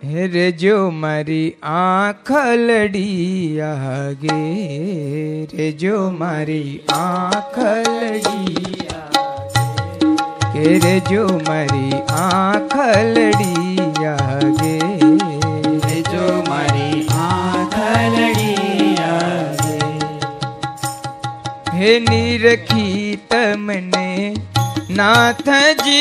रे जो मारी आँख लड़ी आगे, रे जो मारी आँख लड़ी आगे, रे जो मारी आँख लड़ी आगे, रे जो मारी आँख लड़ी आगे। हे निरखी तमने नाथ जी,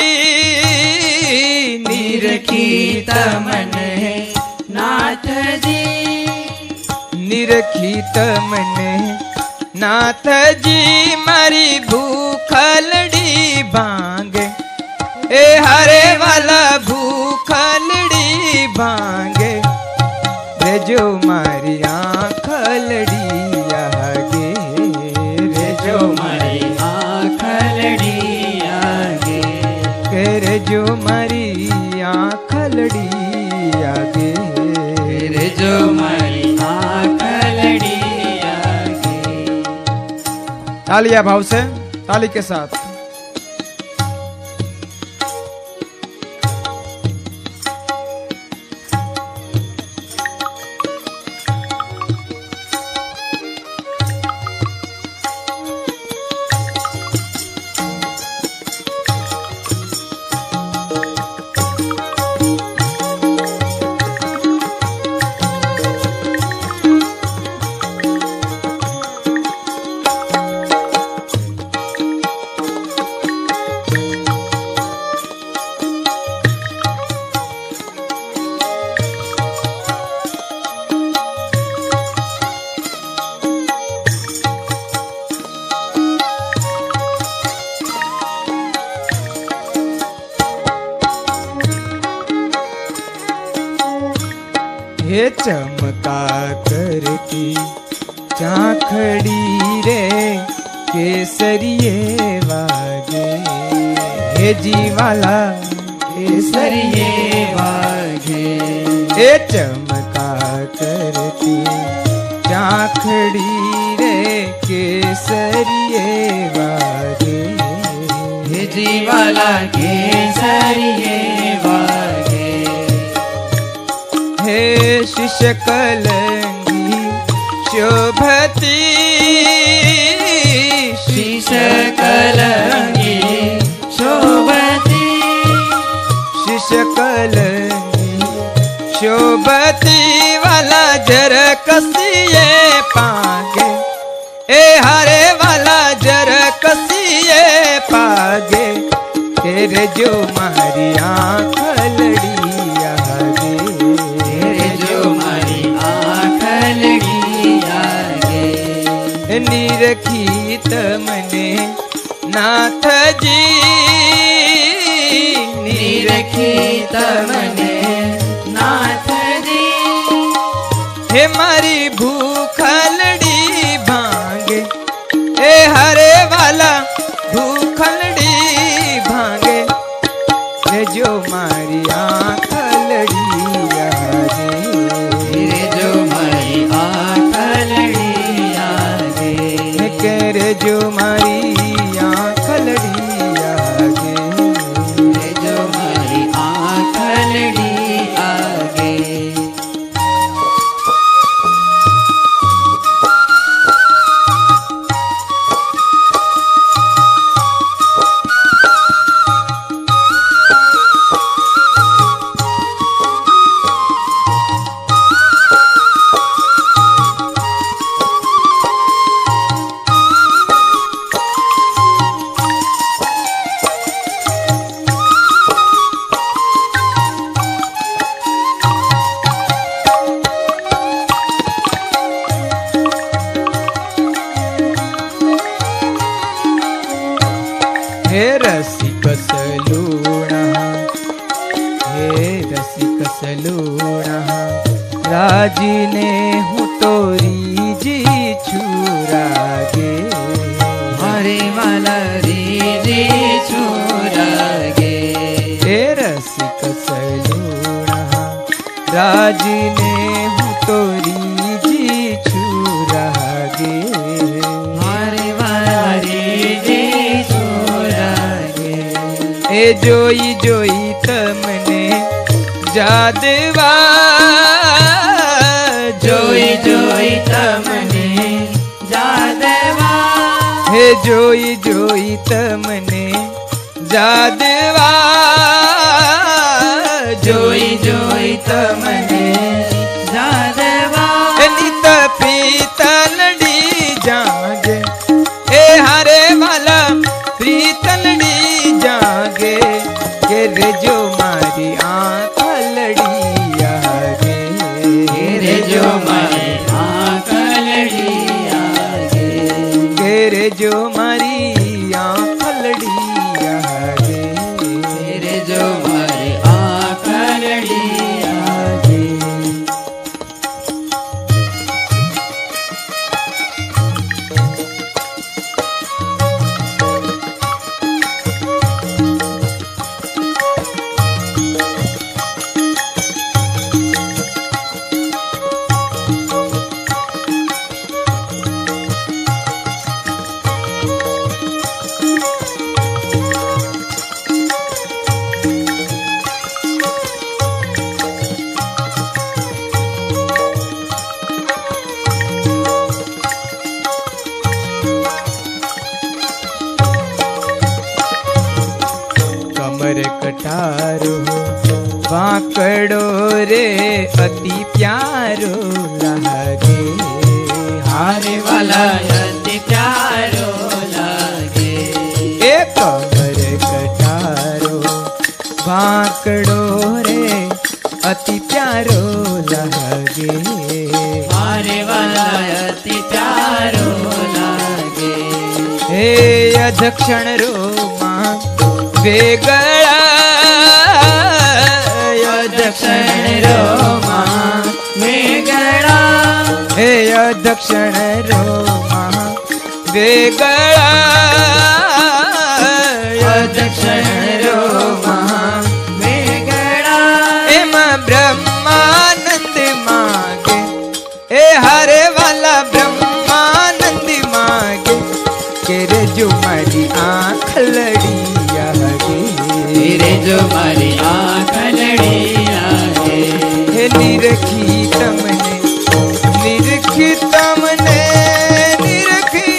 निरखी तमने नाथ जी, निरखी तमने नाथ जी मारी भूखलड़ी भांगे, ए हरे वाला भूखलड़ी भांगे, रे जो मारी आँख लड़ी आगे, रे जो मारी आँख लड़ी आगे, रे जो मारी आँख लड़ी आगे, रे जो मारी आँख लड़ी आगे। तालियां भाव से, ताली के साथ। हे चमका कर की चाखड़ी रे केसरिये वागे, हे जीवाला केसरिये वागे, हे चमका कर की चाखड़ी रे केसरिये वागे, हे जीवाला केसरिये वागे। हे शिष्य कलंगी शोभती, शिष्य कलंगी शोभती, शिष्य कलंगी शोभती वाला जर कसिए पागे, ए हरे वाला जर कसिए पागे, तेरे जो मारी आँख लड़ी आगे, निरखी तमने नाथ जी, निरखी तमने नाथ जी, हे मारी भूखलड़ी भांगे, ए हरे वाला भूखलड़ी भांगे, रे जो मारी आँख लड़ी आगे, रे जो मारी आँख लड़ी आगे, रे जो मारी आँख लड़ी आगे, रे जो मारी आँख लड़ी आगे। हे रसिक सलूणा, हे रसिक सलूणा, राजीने हूँ तोरी जी छुरागे, हरे वाला रे छुरागे, हे रसिक सलूणा, राजीने हूँ तोरी जी छुरागे, हरे वाला रे छुरागे। ए जोई जोई तमने જાદવા જોઈ જોઈ તમને જાદવા હે જોઈ જોઈ તમને જાદવા જોઈ જોઈ તમને જાદવા નિત પ્રીતલડી જાગે એ હારે વાલા પ્રીતલડી જાગે કે રેજો મારી આંખ લડી આગે રેજો મારી આંખ લડી આગે કે રેજો મારી આંખ લડી આગે રેજો મારી આંખ લડી આગે कमर कटारो वाकड़ो रे अति प्यारो लागे हारे वाला अति प्यारो लागे ए कमर कटारो वाकड़ो रे अति प्यारो लागे हारे वाला अति प्यारो लागे हे अधक्षण रो मां वेगळा अदक्षण रोमा वेगळा हे अधक्षण रो मां वेगळा अदक्षण रोमा वेगळा एम ब्रह्मानंद मागे ए हरे वाला ब्रह्मानंद मागे के रे जो मारी आँख लड़ी तेरे जो मारी आँख लड़ी आगे हे निरखी तमने निरखी तमने निरखी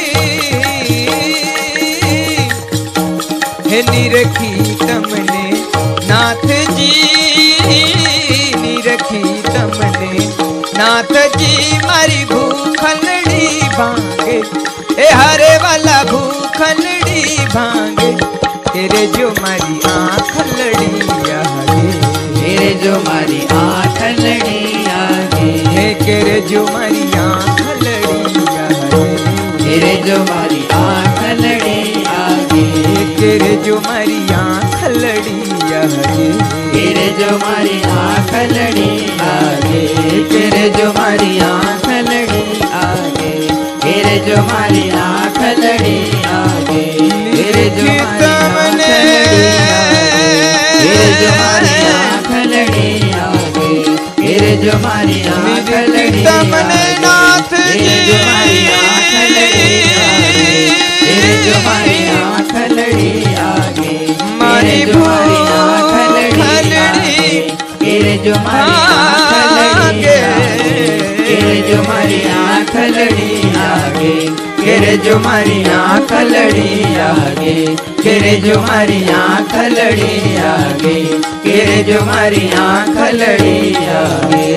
हे निरखी तमने नाथ जी निरखी तमने नाथ जी मारी भूखलड़ी भांगे ए हरे वाला भूखलड़ी भांगे तेरे जो मारी आँख लड़ी आगे तेरे जो मारी आँख लड़ी आगे हे तेरे जो मारी आँख लड़ी आगे तेरे जो मारी आँख लड़ी आगे हे तेरे जो मारी आँख लड़ी आगे तेरे जो मारी आँख लड़ी आगे तेरे जो मारी आँख लड़ी आगे तेरे जो मारी आँख लड़ी आगे तेरे जो मारी आँख लड़ी आगे तेरे जो मारी आँख लड़ी आगे नाथ तेरे जो मारी आँख लड़ी आगे तेरे जो मारी आँख लड़ी आगे मारी तेरे जो मारी आँख लड़ी आगे तेरे जो मारी आँख लड़ी आगे तेरे जो मारी आँख लड़ी आगे तेरे जो मारी आँख लड़ी आगे तेरे जो मारी आँख लड़ी आगे तेरे जो मारी आँख लड़ी आगे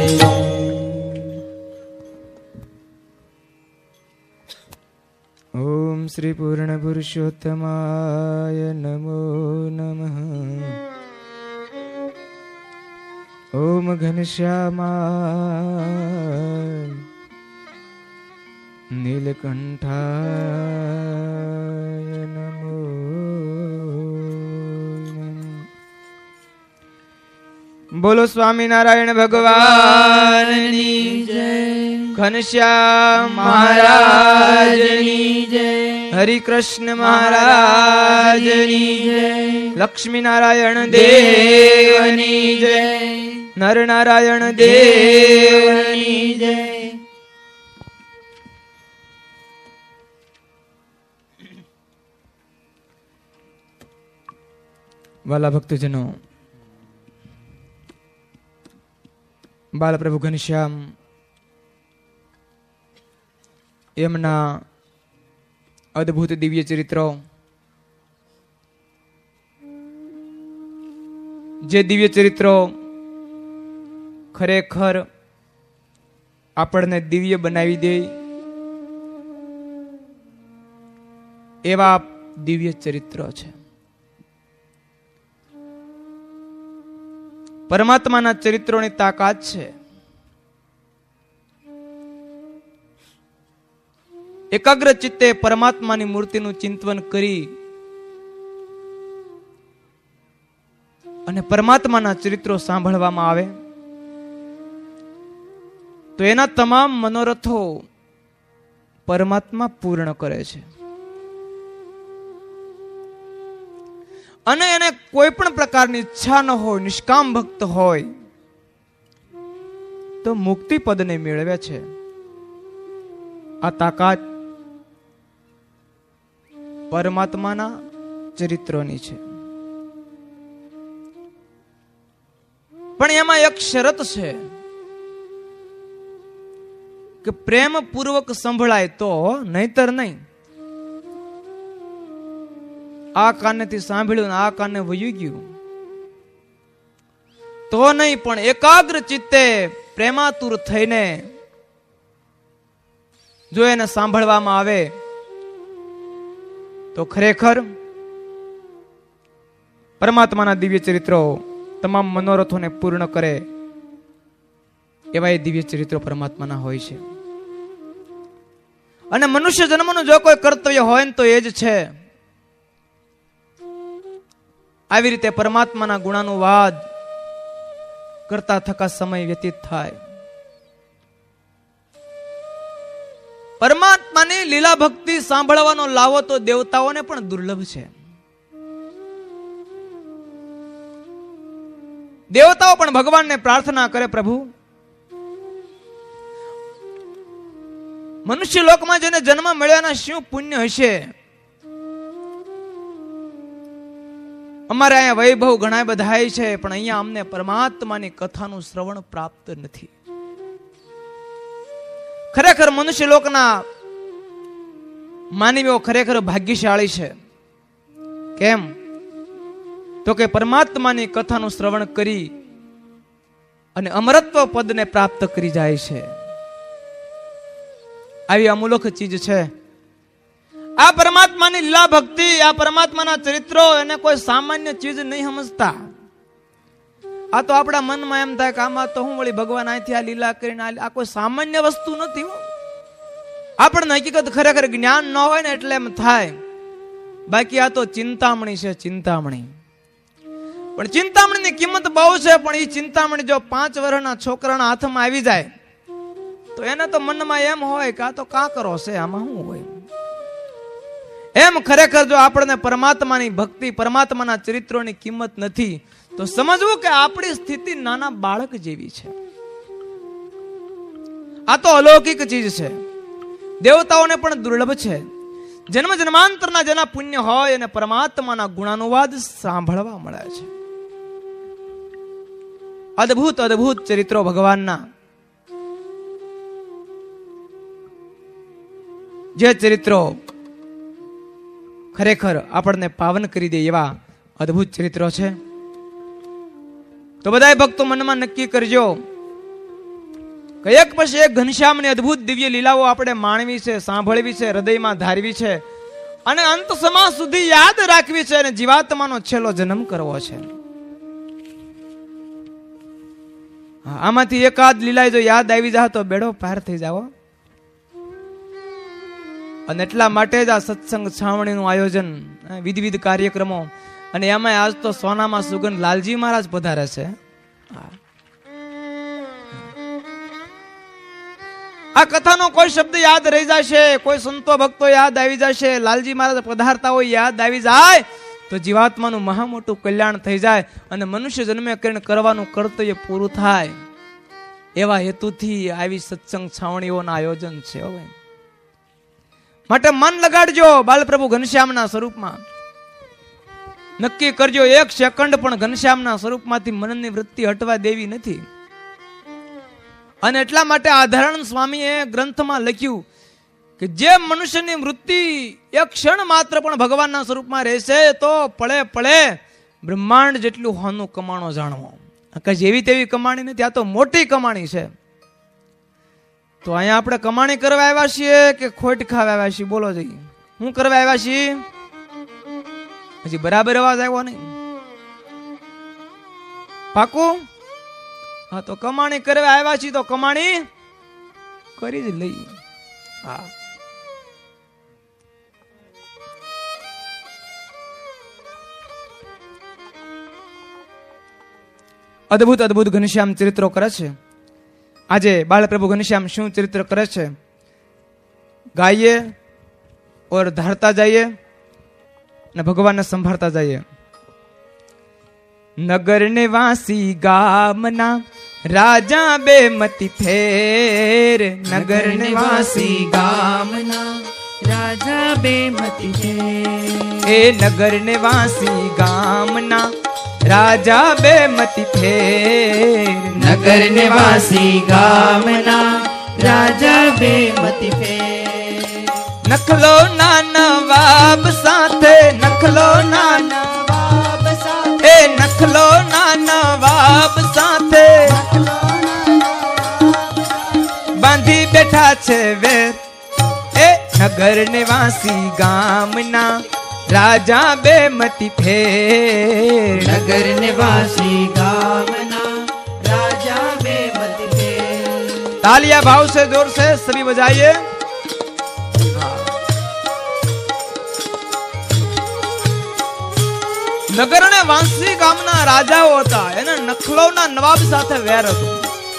ओम श्री पूर्ण पुरुषोत्तमाय नमो नमः ओम घनश्यामाय नीलकंठाय नमो नमः। बोलो स्वामी नारायण भगवान की जय घनश्याम महाराज की जय हरि कृष्ण महाराज जय लक्ष्मी नारायण देवनी जय नर नारायण देवनी जय वाला भक्तजनों બાલપ્રભુ ઘનશ્યામ એમના અદ્ભુત દિવ્ય ચરિત્રો, જે દિવ્ય ચરિત્રો ખરેખર આપણને દિવ્ય બનાવી દે એવા દિવ્ય ચરિત્રો છે. પરમાત્માના ચરિત્રોની તાકાત છે. એકાગ્ર ચિત્તે પરમાત્માની મૂર્તિનું ચિંતન કરી અને પરમાત્માના ચરિત્રો સાંભળવામાં આવે તો એના તમામ મનોરથો પરમાત્મા પૂર્ણ કરે છે. અને એને કોઈ પણ પ્રકારની ઈચ્છા ન હોય, નિષ્કામ ભક્ત હોય તો મુક્તિ પદને મેળવે છે. આ તાકાત પરમાત્માના ચરિત્રોની છે. પણ એમાં એક શરત છે કે પ્રેમ પૂર્વક સંભળાય તો, નહીતર નહીં. આ કાનેથી સાંભળ્યું ને આ કાને વયું ગયું તો નહીં, પણ એકાગ્ર ચિત્તે પ્રેમાતુર થઈને જો એને સાંભળવામાં આવે તો ખરેખર પરમાત્માના દિવ્ય ચરિત્રો તમામ મનોરથોને પૂર્ણ કરે એવા એ દિવ્ય ચરિત્રો પરમાત્માના હોય છે. અને મનુષ્ય જન્મનું જો કોઈ કર્તવ્ય હોય ને તો એ જ છે આવી રીતે પરમાત્માના ગુણાનુવાદ કરતા થકા સમય વ્યતીત થાય. પરમાત્માની લીલા ભક્તિ સાંભળવાનો લાવો તો દેવતાઓને પણ દુર્લભ છે. દેવતાઓ પણ ભગવાનને પ્રાર્થના કરે, પ્રભુ મનુષ્ય લોકમાં જેને જન્મ મળ્યાના શું પુણ્ય હશે. અમારે અહીંયા વૈભવ ઘણા બધા છે, પણ અહીંયા અમને પરમાત્માની કથાનું શ્રવણ પ્રાપ્ત નથી. ખરેખર મનુષ્ય લોકના માનવીઓ ખરેખર ભાગ્યશાળી છે. કેમ તો કે પરમાત્માની કથાનું શ્રવણ કરી અને અમરત્વ પદને પ્રાપ્ત કરી જાય છે. આવી અમૂલક ચીજ છે આ પરમાત્માની લીલા ભક્તિ, આ પરમાત્માના ચરિત્રો. એને કોઈ સામાન્ય ચીજ નહીં સમજતા. આ તો આપણા મનમાં એમ થાય કે આમાં તો હું વળી ભગવાન અહીંથી આ લીલા કરીને આ કોઈ સામાન્ય વસ્તુ નથી. આપણને હકીકત ખરેખર જ્ઞાન ન હોય ને એટલે એમ થાય. બાકી આ તો ચિંતામણી છે, ચિંતામણી. પણ ચિંતામણીની કિંમત બહુ છે. પણ એ ચિંતામણી જો 5 વર્ષના છોકરાના હાથમાં આવી જાય તો એને તો મનમાં એમ હોય કે આ તો કાંકરો છે, આમાં શું હોય. એમ ખરેખર જો આપણને પરમાત્માની ભક્તિ, પરમાત્માના ચરિત્રોની કિંમત નથી તો સમજવું કે આપણી સ્થિતિ નાના બાળક જેવી છે. આ તો અલૌકિક ચીજ છે, દેવતાઓને પણ દુર્લભ છે. જન્મ જન્માંતરના જેના પુણ્ય હોય અને પરમાત્માના ગુણાનુવાદ સાંભળવા મળે છે. અદ્ભુત અદ્ભુત ચરિત્રો ભગવાનના, જે ચરિત્રો ખરેખર આપણને પાવન કરી દે એવા અદ્ભુત ચરિત્રો છે. તો બધા ભક્તો મનમાં નક્કી કરજો કે એક પછી એક ઘનશ્યામની અદ્ભુત દિવ્ય લીલાઓ આપણે માણવી છે, સાંભળવી છે, હૃદયમાં ધારવી છે અને અંત સમા સુધી યાદ રાખવી છે અને જીવાત્માનો છેલ્લો જન્મ કરવો છે. આમાંથી એકાદ લીલા જો યાદ આવી જાય તો બેડો પાર થઈ જાવ. અને એટલા માટે જ આ સત્સંગ છાવણીનું આયોજન, વિવિધ કાર્યક્રમો, અને એમાં આજ તો સોનામાં સુગંધ લાલજી મહારાજ પધારે છે. આ કથાનો કોઈ શબ્દ યાદ રહી જશે, કોઈ સંતો ભક્તો યાદ આવી જશે, લાલજી મહારાજ પધારતા હોય યાદ આવી જાય તો જીવાત્માનું મહા મોટું કલ્યાણ થઈ જાય અને મનુષ્ય જન્મે કરીને કરવાનું કર્તવ્ય પૂરું થાય. એવા હેતુથી આવી સત્સંગ છાવણીઓના આયોજન છે. હવે માટે મન લગાડજો બાલપ્રભુ ઘનશ્યામના સ્વરૂપમાં. નક્કી કરજો 1 સેકન્ડ પણ ઘનશ્યામના સ્વરૂપમાંથી મનની વૃત્તિ હટવા દેવી નથી. અને એટલા માટે આધારણ સ્વામીએ ગ્રંથમાં લખ્યું કે જે મનુષ્યની વૃત્તિ એક ક્ષણ માત્ર પણ ભગવાનના સ્વરૂપમાં રહેશે તો પળે પળે બ્રહ્માંડ જેટલું હોનું કમાણો જાણવો. કે જેવી તેવી કમાણી નથી, આ તો મોટી કમાણી છે. તો અહીંયા આપણે કમાણી કરવા આવ્યા છીએ કે ખોટ ખાવા આવ્યા છીએ? બોલો જઈએ, શું કરવા આવ્યા છીએ? હજી બરાબર અવાજ આવ્યો નહીં? પાકું? હા, તો કમાણી કરવા આવ્યા છીએ તો કમાણી કરી જ લઈએ. હા, અદ્ભુત અદ્ભુત ઘનશ્યામ ચરિત્રો કરે છે. આજે બાળપ્રભુ ઘનશ્યામ શું ચરિત્ર કરે છે ગાઈએ ઓર ધારતા જઈએ અને ભગવાનને સંભાળતા જઈએ. નગર નિવાસી ગામના રાજા બેમતી ફેર. નગર નિવાસી ગામના રાજા બેમતી ફેર. એ નગર નિવાસી ગામના રાજા બેમતી ફેર. નગર નિવાસી ગામના રાજા બેમતી ફેર. નખલો ના નવાબ સાથે, નખલો ના નવાબ સાથે, એ નખલો ના નવાબ સાથે બાંધી બેઠા છે વેર. એ નગર નિવાસી ગામના રાજા બેમતી ફેર. નગર નિવાસી ગામના રાજા બેમતી ફેર. तालियां भाव से जोर से सभी बजाइए. નગર અને વાંસી ગામના રાજાઓ હતા, એને નખલોના નવાબ સાથે વેર હતો.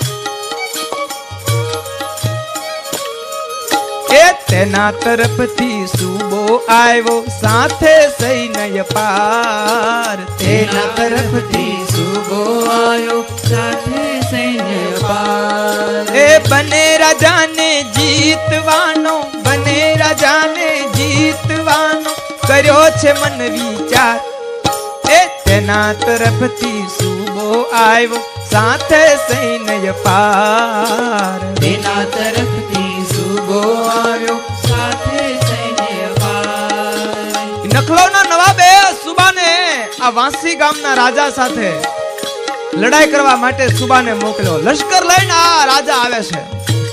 એ તેના તરફથી સુબો આવ્યો સાથે સૈન્ય પાર. તેના તરફથી સુબો આવ્યો સાથે સૈન્ય પાર. એ બને રાજાને જીતવાનો, બને રાજાને જીતવાનો કર્યો છે મન વિચાર. એ તેના તરફથી સુબો આવ્યો સાથે સૈન્ય પાર. તેના તરફથી સુબો આવ્યો સાથે સૈન્ય પાર. નખલોના નવાબે સુબાને આ વાંસી ગામના રાજા સાથે લડાઈ કરવા માટે સુબાને મોકલ્યો. લશ્કર લઈને આ રાજા આવે છે.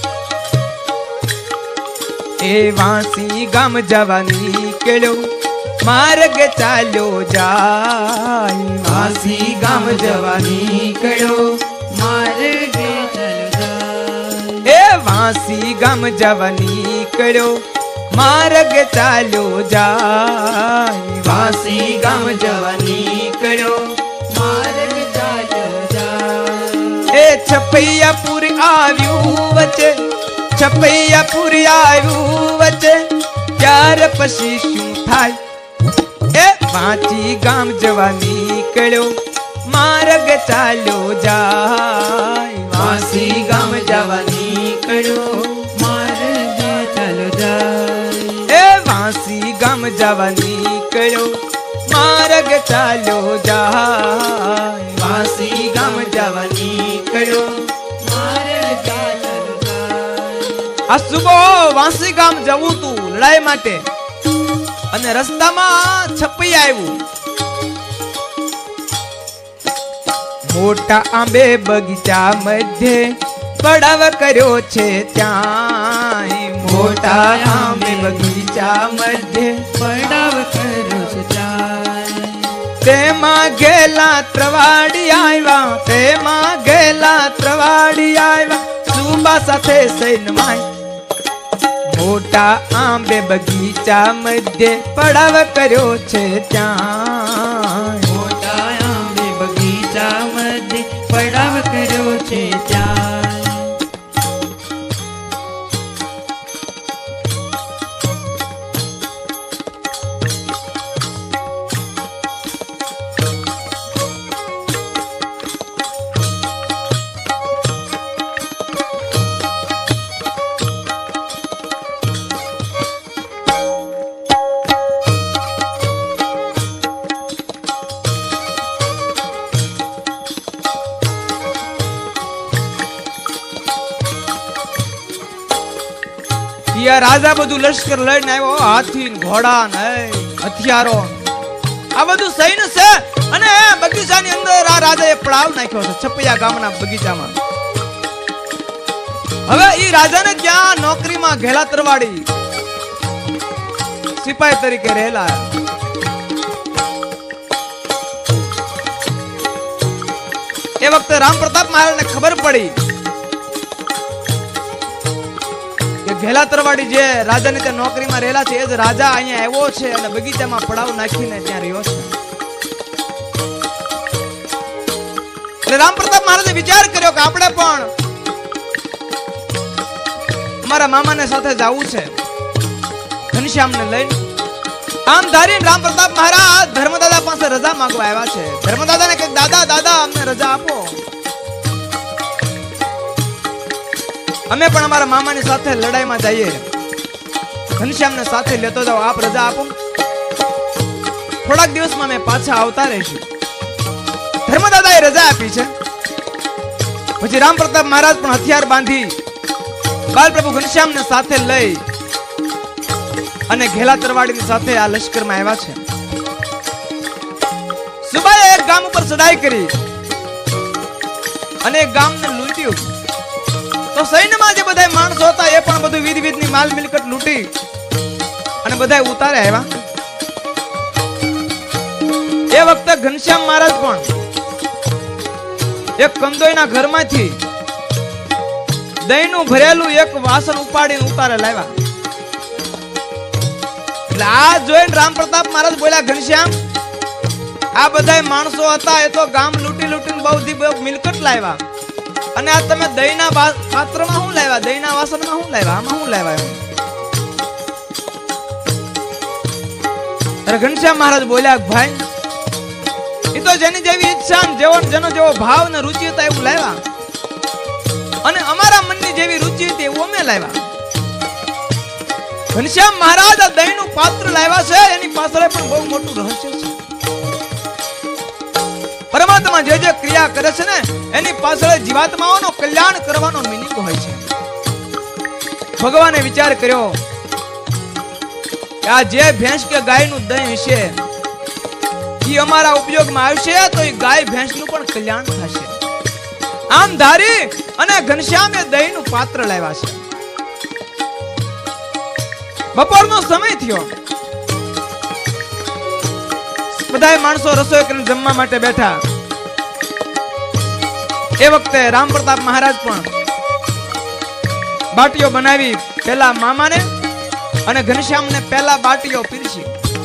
એ વાંસી ગામ જવા નીકળ્યો, માર્ગ ચાલ્યો જાય. વાંસી ગામ જવા નીકળ્યો, માર્ગે ચાલ્યો જાય. એ વાંસી ગામ જવા નીકળ્યો, માર્ગ ચાલ્યો જાય. વાંસી ગામ જવા નીકળ્યો, માર્ગ ચાલ્યો જાય. એ છપૈયાપુર આવ્યું વચ્ચે, છપૈયાપુર આવ્યું વચ્ચે, ત્યાર પછી શું થાય? એ વાંચી ગામ જવા નીકળ્યો, માર્ગ ચાલ્યો જાય. વાંસી ગામ જવા નીકળ્યો, માર્ગે ચાલ્યો જાય. એ વાંસી ગામ જવા નીકળ્યો, માર્ગ ચાલ્યો જાય. વાંસી ગામ જવા નીકળ્યો, માર્ગે ચાલ્યો જાય. આ સુબો વાંસી ગામ જવું તું લડાઈ માટે, અને રસ્તામાં છપઈ આવ્યું. મોટા આંબે બગીચા મધ્યે પડાવ કર્યો છે ત્યાં. મોટા આંબે બગીચા મધ્યે પડાવ કર્યો છે ત્યાં. તેમાં ગેલા ત્રવાડી આવ્યા, તેમાં ગેલા ત્રવાડી આવ્યા સુબા સાથે સૈન્યમાં. મોટા આંબે બગીચા મધ્યે પડાવ કર્યો છે ત્યાં. મોટા આંબે બગીચા મધ્યે પડાવ કર્યો છે ત્યાં. યાર રાજા બધું લશ્કર લઈને આવ્યો, હાથી ઘોડા ને હથિયારો આ બધું સૈન્ય છે. અને બગીચાની અંદર આ રાજાએ પડાવ નાખ્યો છે છપૈયા ગામના બગીચામાં. હવે ઈ રાજાને ત્યાં નોકરીમાં ઘેલા તરવાડી સિપાહી તરીકે રહેલા. એ વખતે રામ પ્રતાપ મહારાજને ખબર પડી કે ઘેલા તરવાડી જે રાજાની ત્યાં નોકરીમાં રહેલા છે એ જ રાજા અહીંયા આવ્યો છે અને બગીચામાં પડાવ નાખીને ત્યાં રહ્યો છે. એટલે રામ પ્રતાપ મહારાજે વિચાર કર્યો કે આપણે પણ મારા મામાને સાથે જવું છે ઘનશ્યામને લઈને. આમ ધારીને રામ પ્રતાપ મહારાજ ધર્મદાદા પાસે રજા માંગવા આવ્યા છે. ધર્મદાદાને કહે દાદા દાદા અમને રજા આપો, અમે પણ અમારા મામાની સાથે લડાઈમાં જઈએ, ઘનશ્યામને સાથે લેતો જાઓ, આપ રજા આપો, થોડાક દિવસમાં અમે પાછા આવતા રહીશું. ધર્મદાદાએ રજા આપી છે. પછી રામ પ્રતાપ મહારાજ પણ હથિયાર બાંધી બાલ પ્રભુ ઘનશ્યામને સાથે લઈ અને ઘેલા તરવાડીની સાથે આ લશ્કરમાં આવ્યા છે. સુબાએ એક ગામ ઉપર ચડાઈ કરી અને એક ગામને લૂંટ્યું. તો સૈન્યમાં જે બધા માણસો હતા એ પણ બધું વિધની માલ મિલકત લૂંટી અને બધા ઉતારે આવ્યા. એ વખતે ઘનશ્યામ મહારાજ પણ એક કંદોઈના ઘરમાંથી દહીંનું ભરેલું એક વાસણ ઉપાડીને ઉતારે લાવ્યા. એટલે આ જોઈને રામ પ્રતાપ મહારાજ બોલ્યા ઘનશ્યામ આ બધા માણસો હતા એ તો ગામ લૂંટી લૂંટીને બહુ મિલકત લાવ્યા અને આ તમે દહીંના પાત્રમાં શું લાવ્યા, દહીંના વાસણમાં શું લાવ્યા, આમાં શું લાવ્યા? ત્યારે ઘનશ્યામ મહારાજ બોલ્યા ભાઈ એ તો જેની જેવી ઈચ્છા જેનો જેવો ભાવ ને રુચિ હતા એવું લાવ્યા અને અમારા મનની જેવી રુચિ હતી એવું અમે લાવ્યા. ઘનશ્યામ મહારાજ આ દહીંનું પાત્ર લાવ્યા છે એની પાછળ પણ બહુ મોટું રહસ્ય છે. પરમાત્મા જે જે ક્રિયા કરે છે ને એની પાછળ જીવાત્માઓનો કલ્યાણ કરવાનો મિનિંગ હોય છે. ભગવાને વિચાર કર્યો કે આ જે ભેંસ કે ગાયનું દહીં છે એ અમારા ઉપયોગમાં આવશે તો એ ગાય ભેંસનું પણ કલ્યાણ થશે. આમ ધારી અને ઘનશ્યામે દહીંનું પાત્ર લાવ્યા છે. બપોરનો સમય થયો, બધા માણસો રસોઈ કરીને જમવા માટે બેઠા. એ વખતે રામ પ્રતાપ મહારાજ પણ બાટીઓ બનાવી પેલા મામાને અને ઘનશ્યામને પેલા બાટીઓ પીરસી.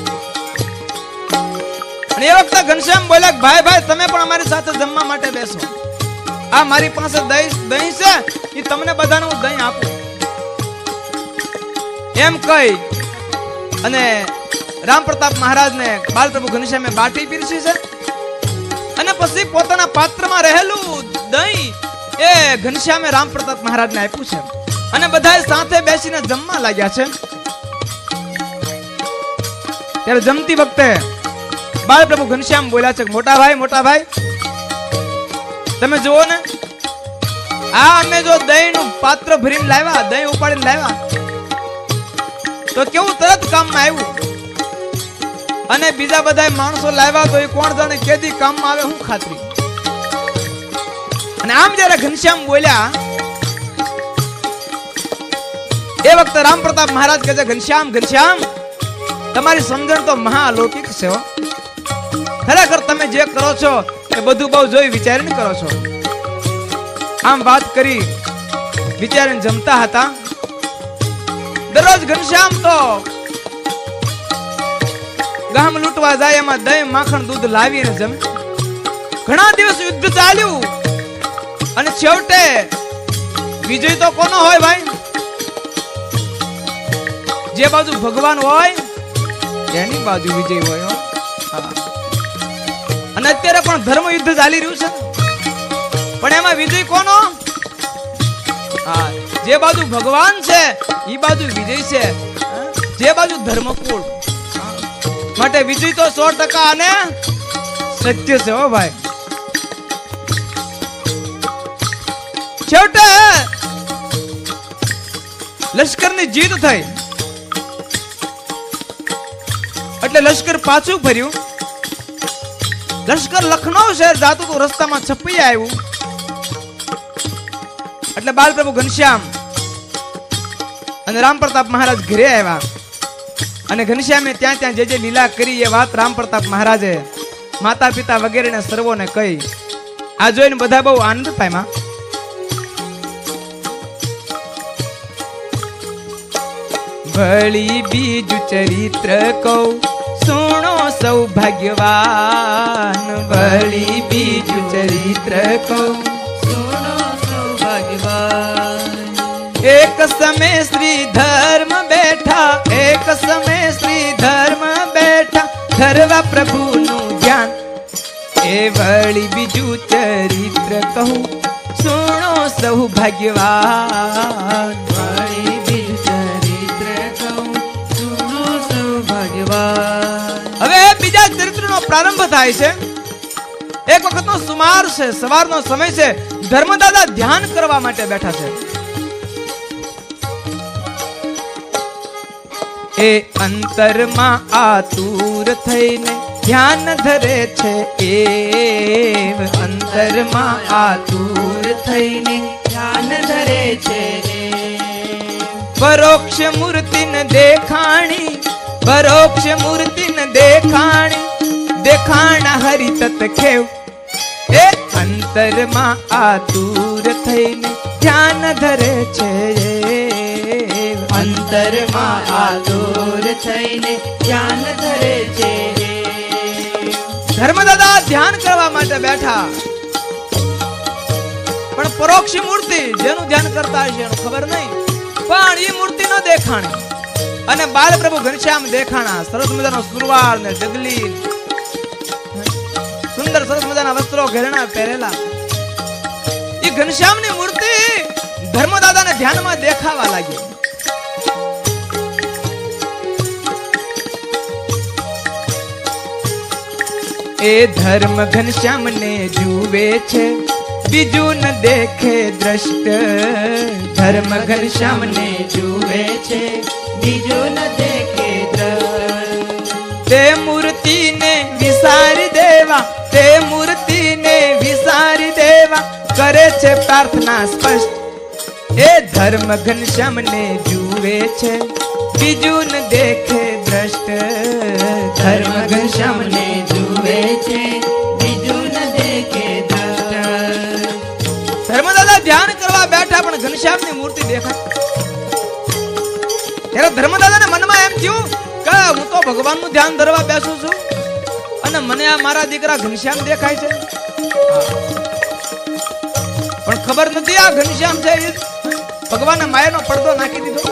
અને એ વખતે ઘનશ્યામ બોલ્યા ભાઈ ભાઈ તમે પણ અમારી સાથે જમવા માટે બેસો, આ મારી પાસે દહીં છે એ તમને બધાને હું દહીં આપું. એમ કહી અને રામ પ્રતાપ મહારાજ ને બાલ પ્રભુ ઘનશ્યામે બાટી પીરસી છે અને પછી પોતાના પાત્રમાં રહેલું દહીં એ ઘનશ્યામે રામ પ્રતાપ મહારાજને આપ્યું છે અને બધા સાથે બેસીને જમવા લાગ્યા છે. ત્યારે જમતી વખતે બાલ પ્રભુ ઘનશ્યામ બોલ્યા છે મોટા ભાઈ તમે જુઓ ને આ અમે જો દહીંનું પાત્ર ભરીને લાવ્યા, દહીં ઉપાડીને લાવ્યા તો કેવું તરત કામમાં આવ્યું અને બીજા બધા માણસો લાવ્યા તો એ કોણ જાણે કેદી કામમાં આવે હું ખાતરી. અને આમ જયારે ઘનશ્યામ બોલ્યા એ વખતે રામ પ્રતાપ મહારાજ કહે છે ઘનશ્યામ તમારી સમજણ તો મહાઅલૌકિક છે હો. ખરેખર તમે જે કરો છો એ બધું બહુ જોઈ વિચારીને કરો છો. આમ વાત કરી વિચારીને જમતા હતા. દરરોજ ઘનશ્યામ તો ગામ લૂંટવા જાય એમાં દહીં માખણ દૂધ લાવીને જમે. ઘણા દિવસ યુદ્ધ ચાલ્યું અને છેવટે વિજય તો કોનો હોય ભાઈ? જે બાજુ ભગવાન હોય એની બાજુ વિજય હોય. અને અત્યારે પણ ધર્મ યુદ્ધ ચાલી રહ્યું છે પણ એમાં વિજય કોનો? જે બાજુ ભગવાન છે એ બાજુ વિજય છે, જે બાજુ ધર્મકુળ માટે વિજય તો 100% અને સત્ય છે હો ભાઈ. છેવટે લશ્કરની જીત થઈ એટલે લશ્કર પાછું ફર્યું. લશ્કર લખનૌ શહેર જાતું તો રસ્તામાં છપી આવ્યું એટલે બાલપ્રભુ ઘનશ્યામ અને રામ પ્રતાપ મહારાજ ઘરે આવ્યા અને ઘનશ્યામે ત્યાં ત્યાં જે લીલા કરી એ વાત રામ પ્રતાપ મહારાજે માતા પિતા વગેરેને સર્વોને કહી. આ જોઈને બધા બહુ આનંદ પામ્યા. વળી બીજું ચરિત્ર કહું સુણો સૌભાગ્યવાન. વળી બીજું ચરિત્ર કહું સુનો સૌભાગ્યવાન. એક સમય શ્રી ધર્મ બેઠા, એક સમય શ્રી ધર્મ બેઠા ધરવા પ્રભુનું ધ્યાન. એ વળી બીજું ચરિત્ર કહું સુણો સૌભાગ્યવાન. વળી બીજું ચરિત્ર કહું સુનો સૌભાગ્યવાન. હવે બીજા ચરિત્રનો પ્રારંભ થાય છે. એક વખતનો સુમાર છે, સવારનો સમય છે. ધર્મદાદા ધ્યાન કરવા માટે બેઠા છે. એ અંતરમાં આતુર થઈને ધ્યાન ધરે છે. એ અંતરમાં આતુર થઈને ધ્યાન ધરે છે. પરોક્ષ મૂર્તિને દેખાણી, પરોક્ષ મૂર્તિને દેખાણી દેખાણા હરિ તત ખેવ. એ અંતરમાં આતુર થઈને ધ્યાન ધરે છે. અંતરમાં આતુર થઈને ધ્યાન ધરે છે. ધર્મદાદા ધ્યાન કરવા માટે બેઠા પણ પરોક્ષ મૂર્તિ જેનું ધ્યાન કરતા હશે એનું ખબર નહીં, પણ એ મૂર્તિ ન દેખાણી અને બાલપ્રભુ ઘનશ્યામ દેખાણા. સરસ મજાનો સુરવાળ ને ડગલી, સુંદર સરસ મજાના વસ્ત્રો ઘરેણા પહેરેલા. એ ઘનશ્યામની મૂર્તિ ધર્મદાદાને ધ્યાનમાં દેખાવા લાગી. એ ધર્મ ઘનશ્યામને જુએ છે બીજું ન દેખે દ્રષ્ટ. ધર્મ ઘનશ્યામને જુએ છે બીજું ન દેખે દ્રષ્ટ. તે મૂર્તિને વિસારી દેવા, તે મૂર્તિને વિસારી દેવા કરે છે પ્રાર્થના સ્પષ્ટ. એ ધર્મ ઘનશ્યામને જુએ છે બીજું ન દેખે દ્રષ્ટ. ધર્મ ઘનશ્યામને જુએ છે બીજું ન દેખે દ્રષ્ટ. ધર્મદાદા ધ્યાન કરવા બેઠા પણ ઘનશ્યામની મૂર્તિ દેખાય. ત્યારે ધર્મદાદાના મનમાં એમ થયું કે હું તો ભગવાનનું ધ્યાન ધરવા બેસું છું અને મને આ મારા દીકરા ઘનશ્યામ દેખાય છે. પણ ખબર નથી આ ઘનશ્યામ છે એ ભગવાને માયાનો પડદો નાખી દીધો.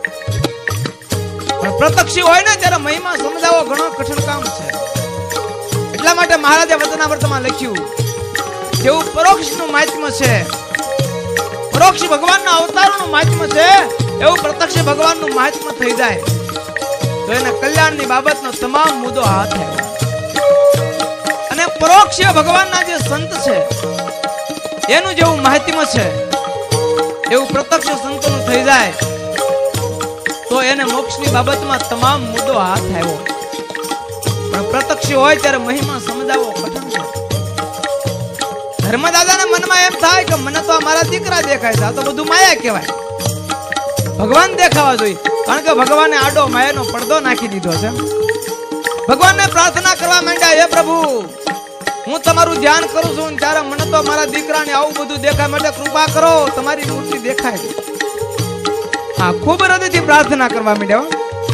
પણ પ્રત્યક્ષી હોય ને ત્યારે મહિમા સમજાવવો ઘણો કઠિન કામ છે. એટલા માટે મહારાજે વચનામૃતમાં લખ્યું જેવું પરોક્ષનું મહાત્મ્ય છે, પરોક્ષ ભગવાનના અવતારોનું મહાત્મ્ય છે, એવું પ્રત્યક્ષ ભગવાનનું મહાત્મ્ય થઈ જાય તો એને કલ્યાણની બાબતનો તમામ મુદ્દો હાથ આવ્યો. અને પરોક્ષ ભગવાનના જે સંત છે એનું જેવું મહાત્મ્ય છે એવું પ્રત્યક્ષ સંતોનું થઈ જાય તો એને મોક્ષની બાબતમાં તમામ મુદ્દો હાથ આવ્યો. પણ પ્રત્યક્ષ હોય ત્યારે મહિમા સમજાવવો કઠિન છે. ધર્મદાદાના મનમાં એમ થાય કે મને તો મારા દીકરા દેખાય છે, આ તો બધું માયા કહેવાય. ભગવાન દેખાવા જોઈએ કારણ કે ભગવાને આડો માયાનો પડદો નાખી દીધો છે. ભગવાનને પ્રાર્થના કરવા માંડ્યા, હે પ્રભુ હું તમારું ધ્યાન કરું છું ત્યારે મને તો મારા દીકરાને આવું બધું દેખાય માટે કૃપા કરો, તમારી મૂર્તિ દેખાય. હા, ખૂબ હૃદયથી પ્રાર્થના કરવા માંડ્યા.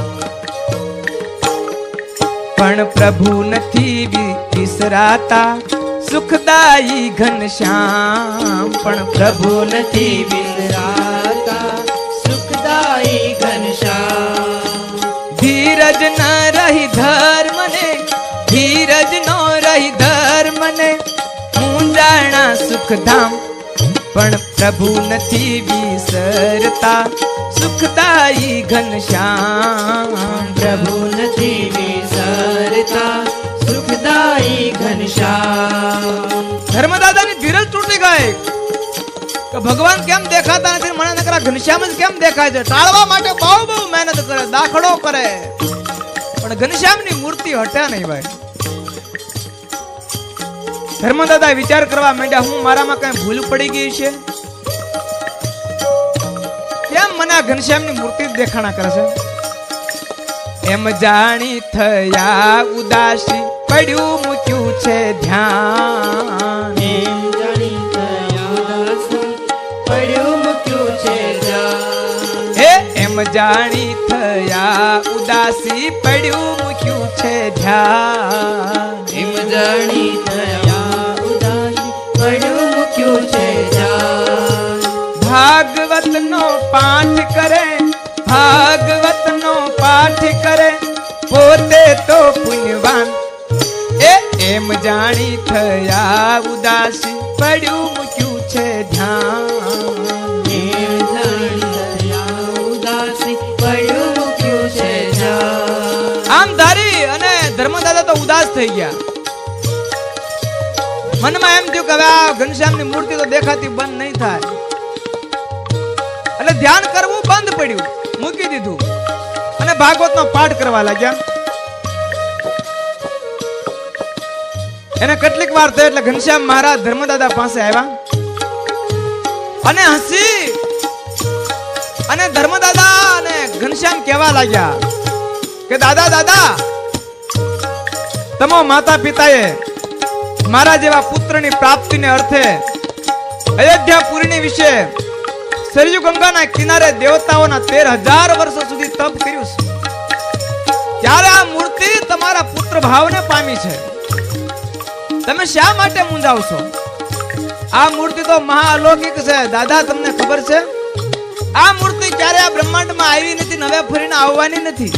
પણ પ્રભુ નથી વિસરાતા સુખદાયી ઘનશ્યામ. પણ પ્રભુ નથી વિસરાતા સુખદાયી ઘનશ્યામ. ધીરજ ન રહી ધર્મને, ધીરજ નો રહી ધર્મને મૂંઝાણા સુખધામ. પણ પ્રભુ નથી વિસરતા સુખદાયી ઘનશ્યામ. પ્રભુ નથી વિસરતા સુખદાયી ઘનશ્યામ. ધર્મદાદાની ધીરજ તૂટી ગઈ. કે ભગવાન કેમ દેખાતા નથી, મને નકરા ઘનશ્યામ જ કેમ દેખાય છે. ટાળવા માટે બહુ મહેનત કરે, દાખલો કરે, પણ ઘનશ્યામની મૂર્તિ હટે નહીં ભાઈ. ધર્મદાદા વિચાર કરવા માંડ્યા, હું મારામાં કઈ ભૂલ પડી ગઈ છે, કેમ મને આ ઘનશ્યામની મૂર્તિ જ દેખાણા કરે છે. એમ જાણી થયા ઉદાસી, પડ્યું મૂક્યું છે ધ્યાન. એમ જાણી થયા ઉદાસી, પડ્યું મૂક્યું છે ધ્યાન. એમ જાણી થયા ઉદાસી, પડ્યું મૂક્યું છે ધ્યાન. એમ જાણી થયા ઉદાસી, પડ્યું મૂક્યું છે ધ્યાન. ભાગવત નો પાઠ કરે, ભાગવત નો પાઠ કરે, પોતે તો પુણ્યવાન. એમ જાણી થયા ઉદાસી, પડ્યું મૂક્યું છે ધ્યાન. એમ જાણી થયા ઉદાસી, પડ્યું મૂક્યું છે ધ્યાન. આમ ધારી અને ધર્મદાદા તો ઉદાસ થઈ ગયા. મનમાં એમ થયું કે હવે આ ઘનશ્યામની મૂર્તિ તો દેખાતી બંધ નહીં થાય, એટલે ધ્યાન કરવું બંધ પડ્યું, મૂકી દીધું અને ભાગવતનો પાઠ કરવા લાગ્યા. એને કેટલીક વાર થઈ એટલે ઘનશ્યામ મહારાજ ધર્મદાદા પાસે આવ્યા અને હસી અને ધર્મદાદા અને ઘનશ્યામ કહેવા લાગ્યા કે દાદા દાદા, તમારા માતા પિતાએ મારા જેવા પુત્રની પ્રાપ્તિને અર્થે અયોધ્યાપુરીની વિશે સરયુ ગંગાના કિનારે દેવતાઓના 13,000 વર્ષો સુધી તપ કર્યું છે. ત્યારે આ મૂર્તિ તમારા પુત્ર ભાવને પામી છે. તમે શા માટે મૂંઝાવશો? આ મૂર્તિ તો મહાઅલૌકિક છે. દાદા તમને ખબર છે, આ મૂર્તિ ક્યારે આ બ્રહ્માંડમાં આવી નથી, હવે ફરીને આવવાની નથી.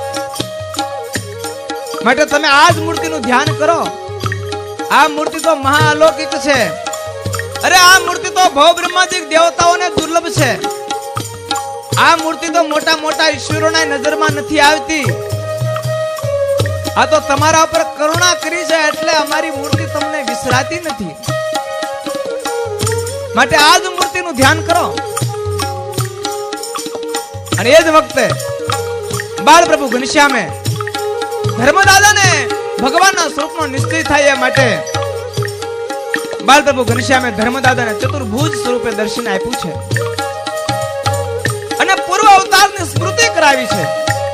માટે તમે આ જ મૂર્તિનું ધ્યાન કરો. આ મૂર્તિ તો મહાઅલૌકિક છે. અરે આ મૂર્તિ તો ભવ બ્રહ્માદિક દેવતાઓને દુર્લભ છે. આ મૂર્તિ તો મોટા મોટા ઈશ્વરોના નજરમાં નથી આવતી. આ તો તમારા ઉપર કરુણા કરી છે એટલે અમારી મૂર્તિ તમને વિસરાતી નથી. માટે આ જ મૂર્તિનું ધ્યાન કરો. અને એ જ વખતે બાળ પ્રભુ ઘનશ્યામે ધર્મદાદાને ભગવાનના સ્વરૂપનો નિશ્ચય થાય એ માટે બાળ પ્રભુ ઘનશ્યામે ધર્મદાદાને ચતુર્ભુજ સ્વરૂપે દર્શન આપ્યું છે અને પૂર્વ અવતારની સ્મૃતિ કરાવી છે.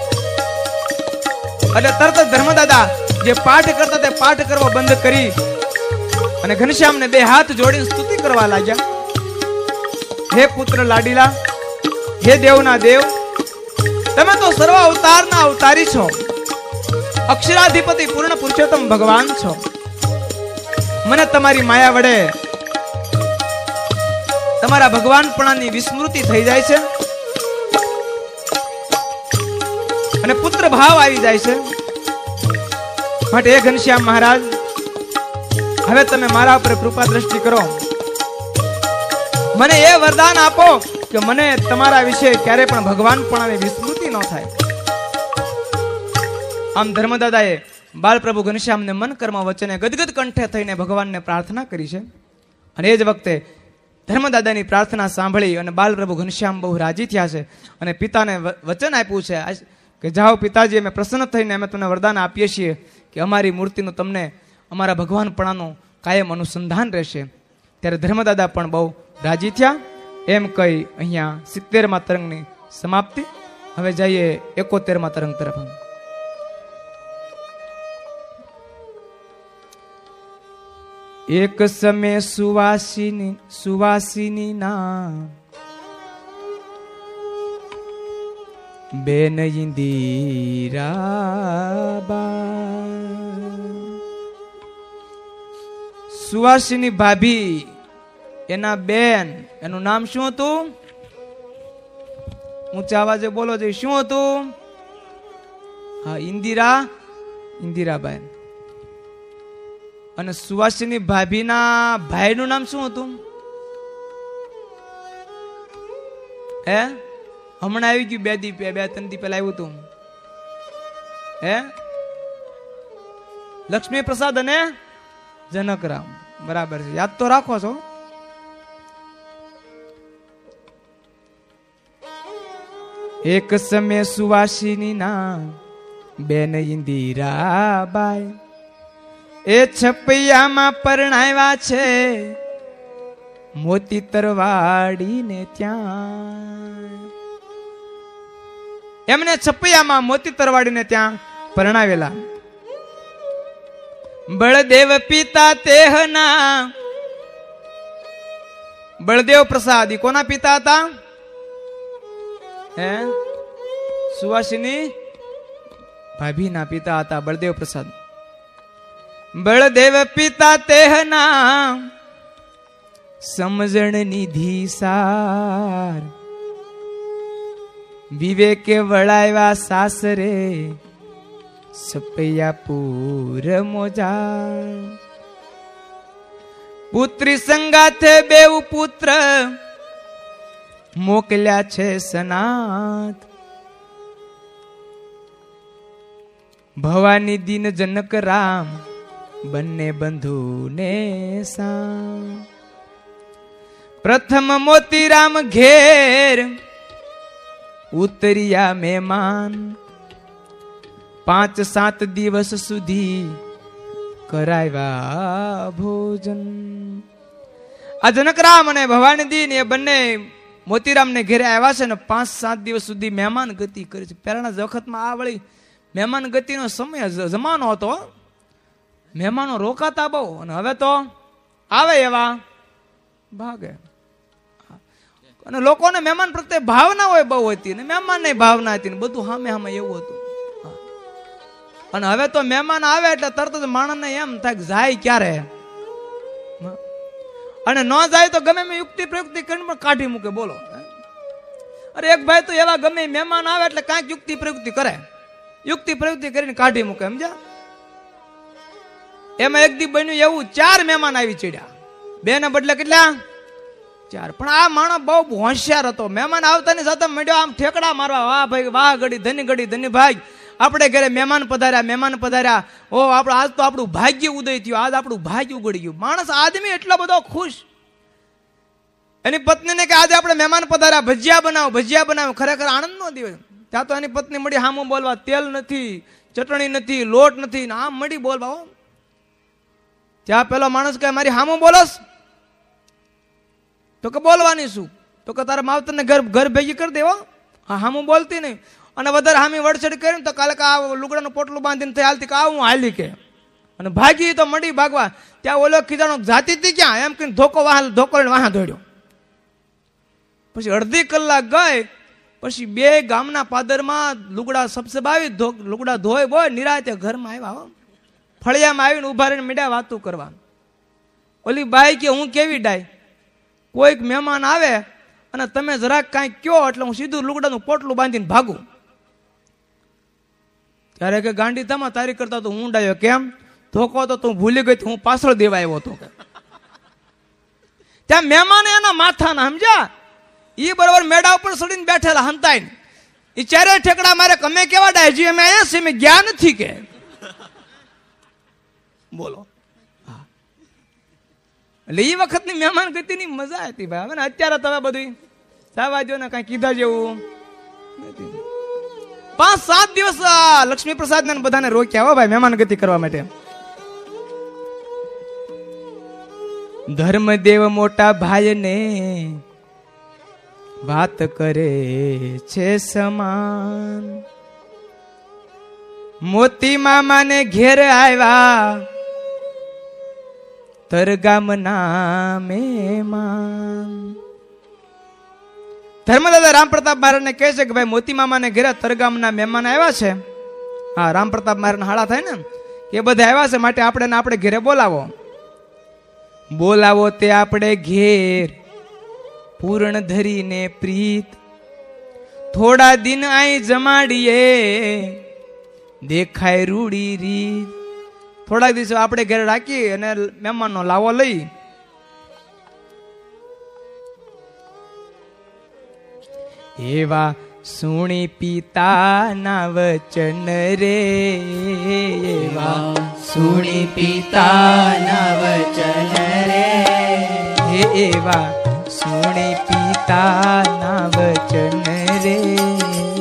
એટલે તરત જ ધર્મદાદા જે પાઠ કરતા તે પાઠ કરવો બંધ કરી અને ઘનશ્યામને 2 હાથ જોડીને સ્તુતિ કરવા લાગ્યા. હે પુત્ર લાડીલા, હે દેવના દેવ, તમે તો સર્વ અવતારના અવતારી છો, અક્ષરાધિપતિ પૂર્ણ પુરુષોત્તમ ભગવાન છો. મને તમારી માયા વડે તમારા ભગવાનપણાની વિસ્મૃતિ થઈ જાય છે અને પુત્ર ભાવ આવી જાય છે. માટે હે ઘનશ્યામ મહારાજ, હવે તમે મારા ઉપર કૃપા દ્રષ્ટિ કરો. મને એ વરદાન આપો કે મને તમારા વિશે ક્યારે પણ ભગવાનપણાની વિસ્મૃતિ ન થાય. આમ ધર્મદાદાએ બાળપ્રભુ ઘનશ્યામને મન કર્મ વચને ગદગદ કંઠે થઈને ભગવાનને પ્રાર્થના કરી છે. અને એ જ વખતે ધર્મદાદાની પ્રાર્થના સાંભળી અને બાલપ્રભુ ઘનશ્યામ બહુ રાજી થયા છે અને પિતાને વચન આપ્યું છે કે જાઓ પિતાજી, અમે પ્રસન્ન થઈને અમે તમને વરદાન આપીએ છીએ કે અમારી મૂર્તિનું તમને અમારા ભગવાનપણાનું કાયમ અનુસંધાન રહેશે. ત્યારે ધર્મદાદા પણ બહુ રાજી થયા. એમ કહી અહીંયા 70મા તરંગની સમાપ્તિ. હવે જઈએ 71મા તરંગ તરફ. એક સમય સુવાસિની ના બેન ઇન્દિરાબા. સુવાસિની ભાભી એના બેન, એનું નામ શું હતું? ઊંચા અવાજે બોલો જોઈએ, શું હતું? હા, ઇન્દિરાબાઈ. અને સુવાસિની ભાભીના ભાઈનું નામ શું હતું? હમણાં આવી ગયું, 2 દી 3 દી પહેલા આવ્યું હતું. લક્ષ્મી પ્રસાદ અને જનકરામ. બરાબર છે, યાદ તો રાખો છો. એક સમય સુવાસિની ના બેન ઇન્દિરાબાઈ એ છપૈયામાં પરણાવ્યા છે મોતી તરવાડીને ત્યાં. એમને છપૈયામાં મોતી તરવાડીને ત્યાં પરણાવેલા. બળદેવ પિતા તેહના બળદેવ પ્રસાદ કોના પિતા હતા? હે સુવાસિની ભાભીના પિતા હતા બળદેવ પ્રસાદ. બળદેવ પિતા તેહના સમજણ નિધિ સાર વિવેકે વળાવ્યા સાસરે સપૈયાપુર મોજા. પુત્રી સંગાથે બેઉ પુત્ર મોકલ્યા છે સનાથ. ભવાની દિન જનક રામ બંને બંધુને સામ. પ્રથમ મોતીરામ ઘેર ઉતર્યા મહેમાન 5-7 દિવસ સુધી કરાવ્યા ભોજન. આ જનકરામ અને ભવાની દીન એ બંને મોતીરામ ને ઘેરે આવ્યા છે ને 5-7 દિવસ સુધી મહેમાન ગતિ કરી છે. પહેલાના વખતમાં આ વળી મહેમાન ગતિનો સમય જમાનો હતો. મહેમાનો રોકાતા બહુ અને હવે તો આવે એવા ભાગે. અને લોકોને મહેમાન પ્રત્યે ભાવના હોય બહુ હતી ને મહેમાન ની ભાવના હતી ને બધું સામે સામે એવું હતું. અને હવે તો મહેમાન આવે એટલે તરત જ માણસને એમ થાય કે જાય ક્યારે, અને ન જાય તો ગમે મેં યુક્તિ પ્રયુક્તિ કરીને પણ કાઢી મૂકે. બોલો, અરે એક ભાઈ તો એવા ગમે મહેમાન આવે એટલે કાંઈક યુક્તિ પ્રયુક્તિ કરે, યુક્તિ પ્રયુક્તિ કરીને કાઢી મૂકે. સમજ્યા? એમાં એક દી બન્યું એવું 4 મહેમાન આવી ચડ્યા. 2 ને બદલે કેટલા? 4. પણ આ માણસ બહુ હોશિયાર હતો. મહેમાન આવતાની સાથે મળ્યો આમ ઠેકડા મારવા, વાહ ભાઈ વાહ, ગડી ધની ભાઈ, આપણે ઘરે મહેમાન પધાર્યા. ઓ આપણે આજ તો આપણું ભાગ્ય ઉદય થયું, આજ આપણું ભાગ્ય ઉગડી ગયું. માણસ આદમી એટલો બધો ખુશ. એની પત્નીને કે આજે આપણે મહેમાન પધાર્યા, ભજીયા બનાવો. ખરેખર આનંદ નો દિવસ. ત્યાં તો એની પત્ની મળી હામું બોલવા, તેલ નથી, ચટણી નથી, લોટ નથી, ને આમ મળી બોલવા. ત્યાં પેલો માણસ કહે મારી હામું બોલસ? તો કે બોલવાની શું? તો કે તારા માવતરને ઘર ભેગી કરી દેવો. હા, હામું બોલતી નહીં. અને વધારે હામી વડસડ કરીને તો કાલે આ લુગડાનું પોટલું બાંધીને થઈ હાલતી કે હું હાલી કે, અને ભાગી તો મડી ભાગવા. ત્યાં ઓલો ખીજાણો જાતી હતી ક્યાં એમ કહીને ધોકો લઈને વાહ દોડ્યો. પછી અડધી કલાક ગઈ પછી 2 ગામના પાદરમાં લુગડા સબસબાવી લુગડા ધોઈ બોય નિરાતે ઘરમાં આવ્યા. ફળિયામાં આવીને ઉભા રહીને મીડા વાતું કરવા. ઓલી બાઈ કે હું કેવી ડાય, કોઈક મહેમાન આવે અને તમે જરાક કાંઈક કયો એટલે હું સીધું લુગડાનું પોટલું બાંધીને ભાગું. ત્યારે કે ગાંડી તમા તારી કરતા તો હું ડાયો. કેમ? ધોકો તો તું ભૂલી ગઈ, હું પાછળ દેવા આવ્યો હતો. ત્યાં મહેમાન એના માથાના, સમજ્યા? ઈ બરોબર મેડા ઉપર ચડીને બેઠેલા હંતાઈને. ઈ 4 ઠેકડા મારે અમે કેવા ડાયજી અમે આયા છે, મેં ગયા નથી કે. બોલો. એટલે એ વખતની મહેમાન ગતિની મજા હતી ભાઈ. હવે અત્યારે તમે બધું સાવા જો ને કઈ કીધા જેવું નથી. 5-7 દિવસ લક્ષ્મી પ્રસાદ ને બધાને રોક્યા હો ભાઈ મહેમાન ગતિ કરવા માટે. ધર્મદેવ મોટા ભાઈ ને વાત કરે છે સમાન. મોતી મામા ને ઘેર આવ્યા તરગામના મહેમાન. ધર્મદાદા રામ પ્રતાપ મહારાજ ને કહે છે કે ભાઈ મોતી મામા ને ઘેરે તરગામના મહેમાન આવ્યા છે. હા, રામ પ્રતાપ મહારાજ હાળા થાય ને એ બધા આવ્યા છે, માટે આપણે ઘેરે બોલાવો તે આપણે ઘેર પૂર્ણ ધરીને પ્રીત. થોડા દિન આઈ જમાડીએ દેખાય રૂડી રીત. થોડાક દિવસો આપણે ઘરે રાખી અને મહેમાનનો લાવો લઈ. એવા સુણી પિતાના વચન રે, એવા સુણી પિતાના વચન રે, એવા સુણી પિતાના વચન રે.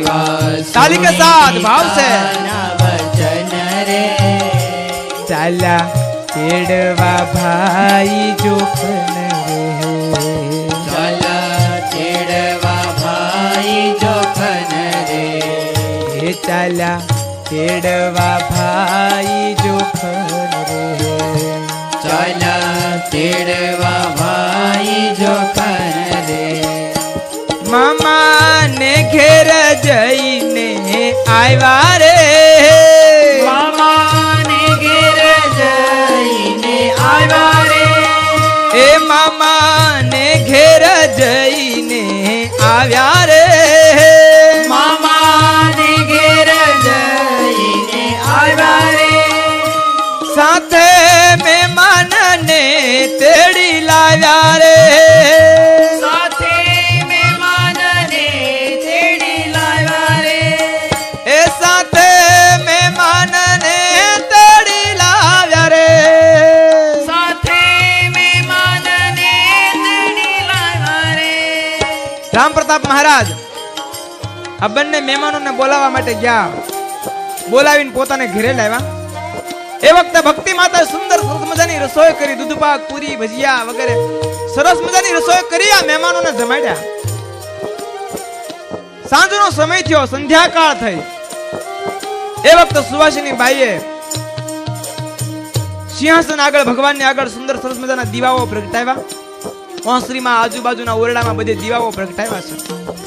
ताली के साथ भाव से वचन रे चाला तेड़वा भाई जोखन रे चाला तेड़वा भाई जोखन रे हे चाला तेड़वा भाई जोखन रे चाला तेड़वा भाई जोखन रे मामा ने घेर जई ने आया रे मामा ने घेर जई ने आया रे ए मामा ने घेर जई ने आया रे मामा ने घेर जई ने आया रे साथे मेहमान ने तेड़ी लाया रे साथे मेहमान ने तेड़ी लाया रे ए साथे मेहमान ने तेड़ी लाया रे साथे मेहमान ने तेड़ी लाया रे राम प्रताप महाराज આ બંને મહેમાનોને બોલાવવા માટે ગયા બોલાવીને પોતાને ઘરે લાવ્યા એ વખતે ભક્તિ માતા સુંદર સરસ મજાની રસોઈ કરી દૂધપાક પૂરી ભજીયા વગેરે સરસ મજાની રસોઈ કરી આ મહેમાનોને જમાડ્યા સાંજનો સમય થયો સંધ્યાકાળ થઈ એ વખતે સુવાસિની બાઈએ સિંહાસન આગળ ભગવાનની આગળ સુંદર સરસ મજાના દીવાઓ પ્રગટાવ્યા ઓસરીમાં આજુબાજુના ઓરડામાં બધે દીવાઓ પ્રગટાવ્યા છે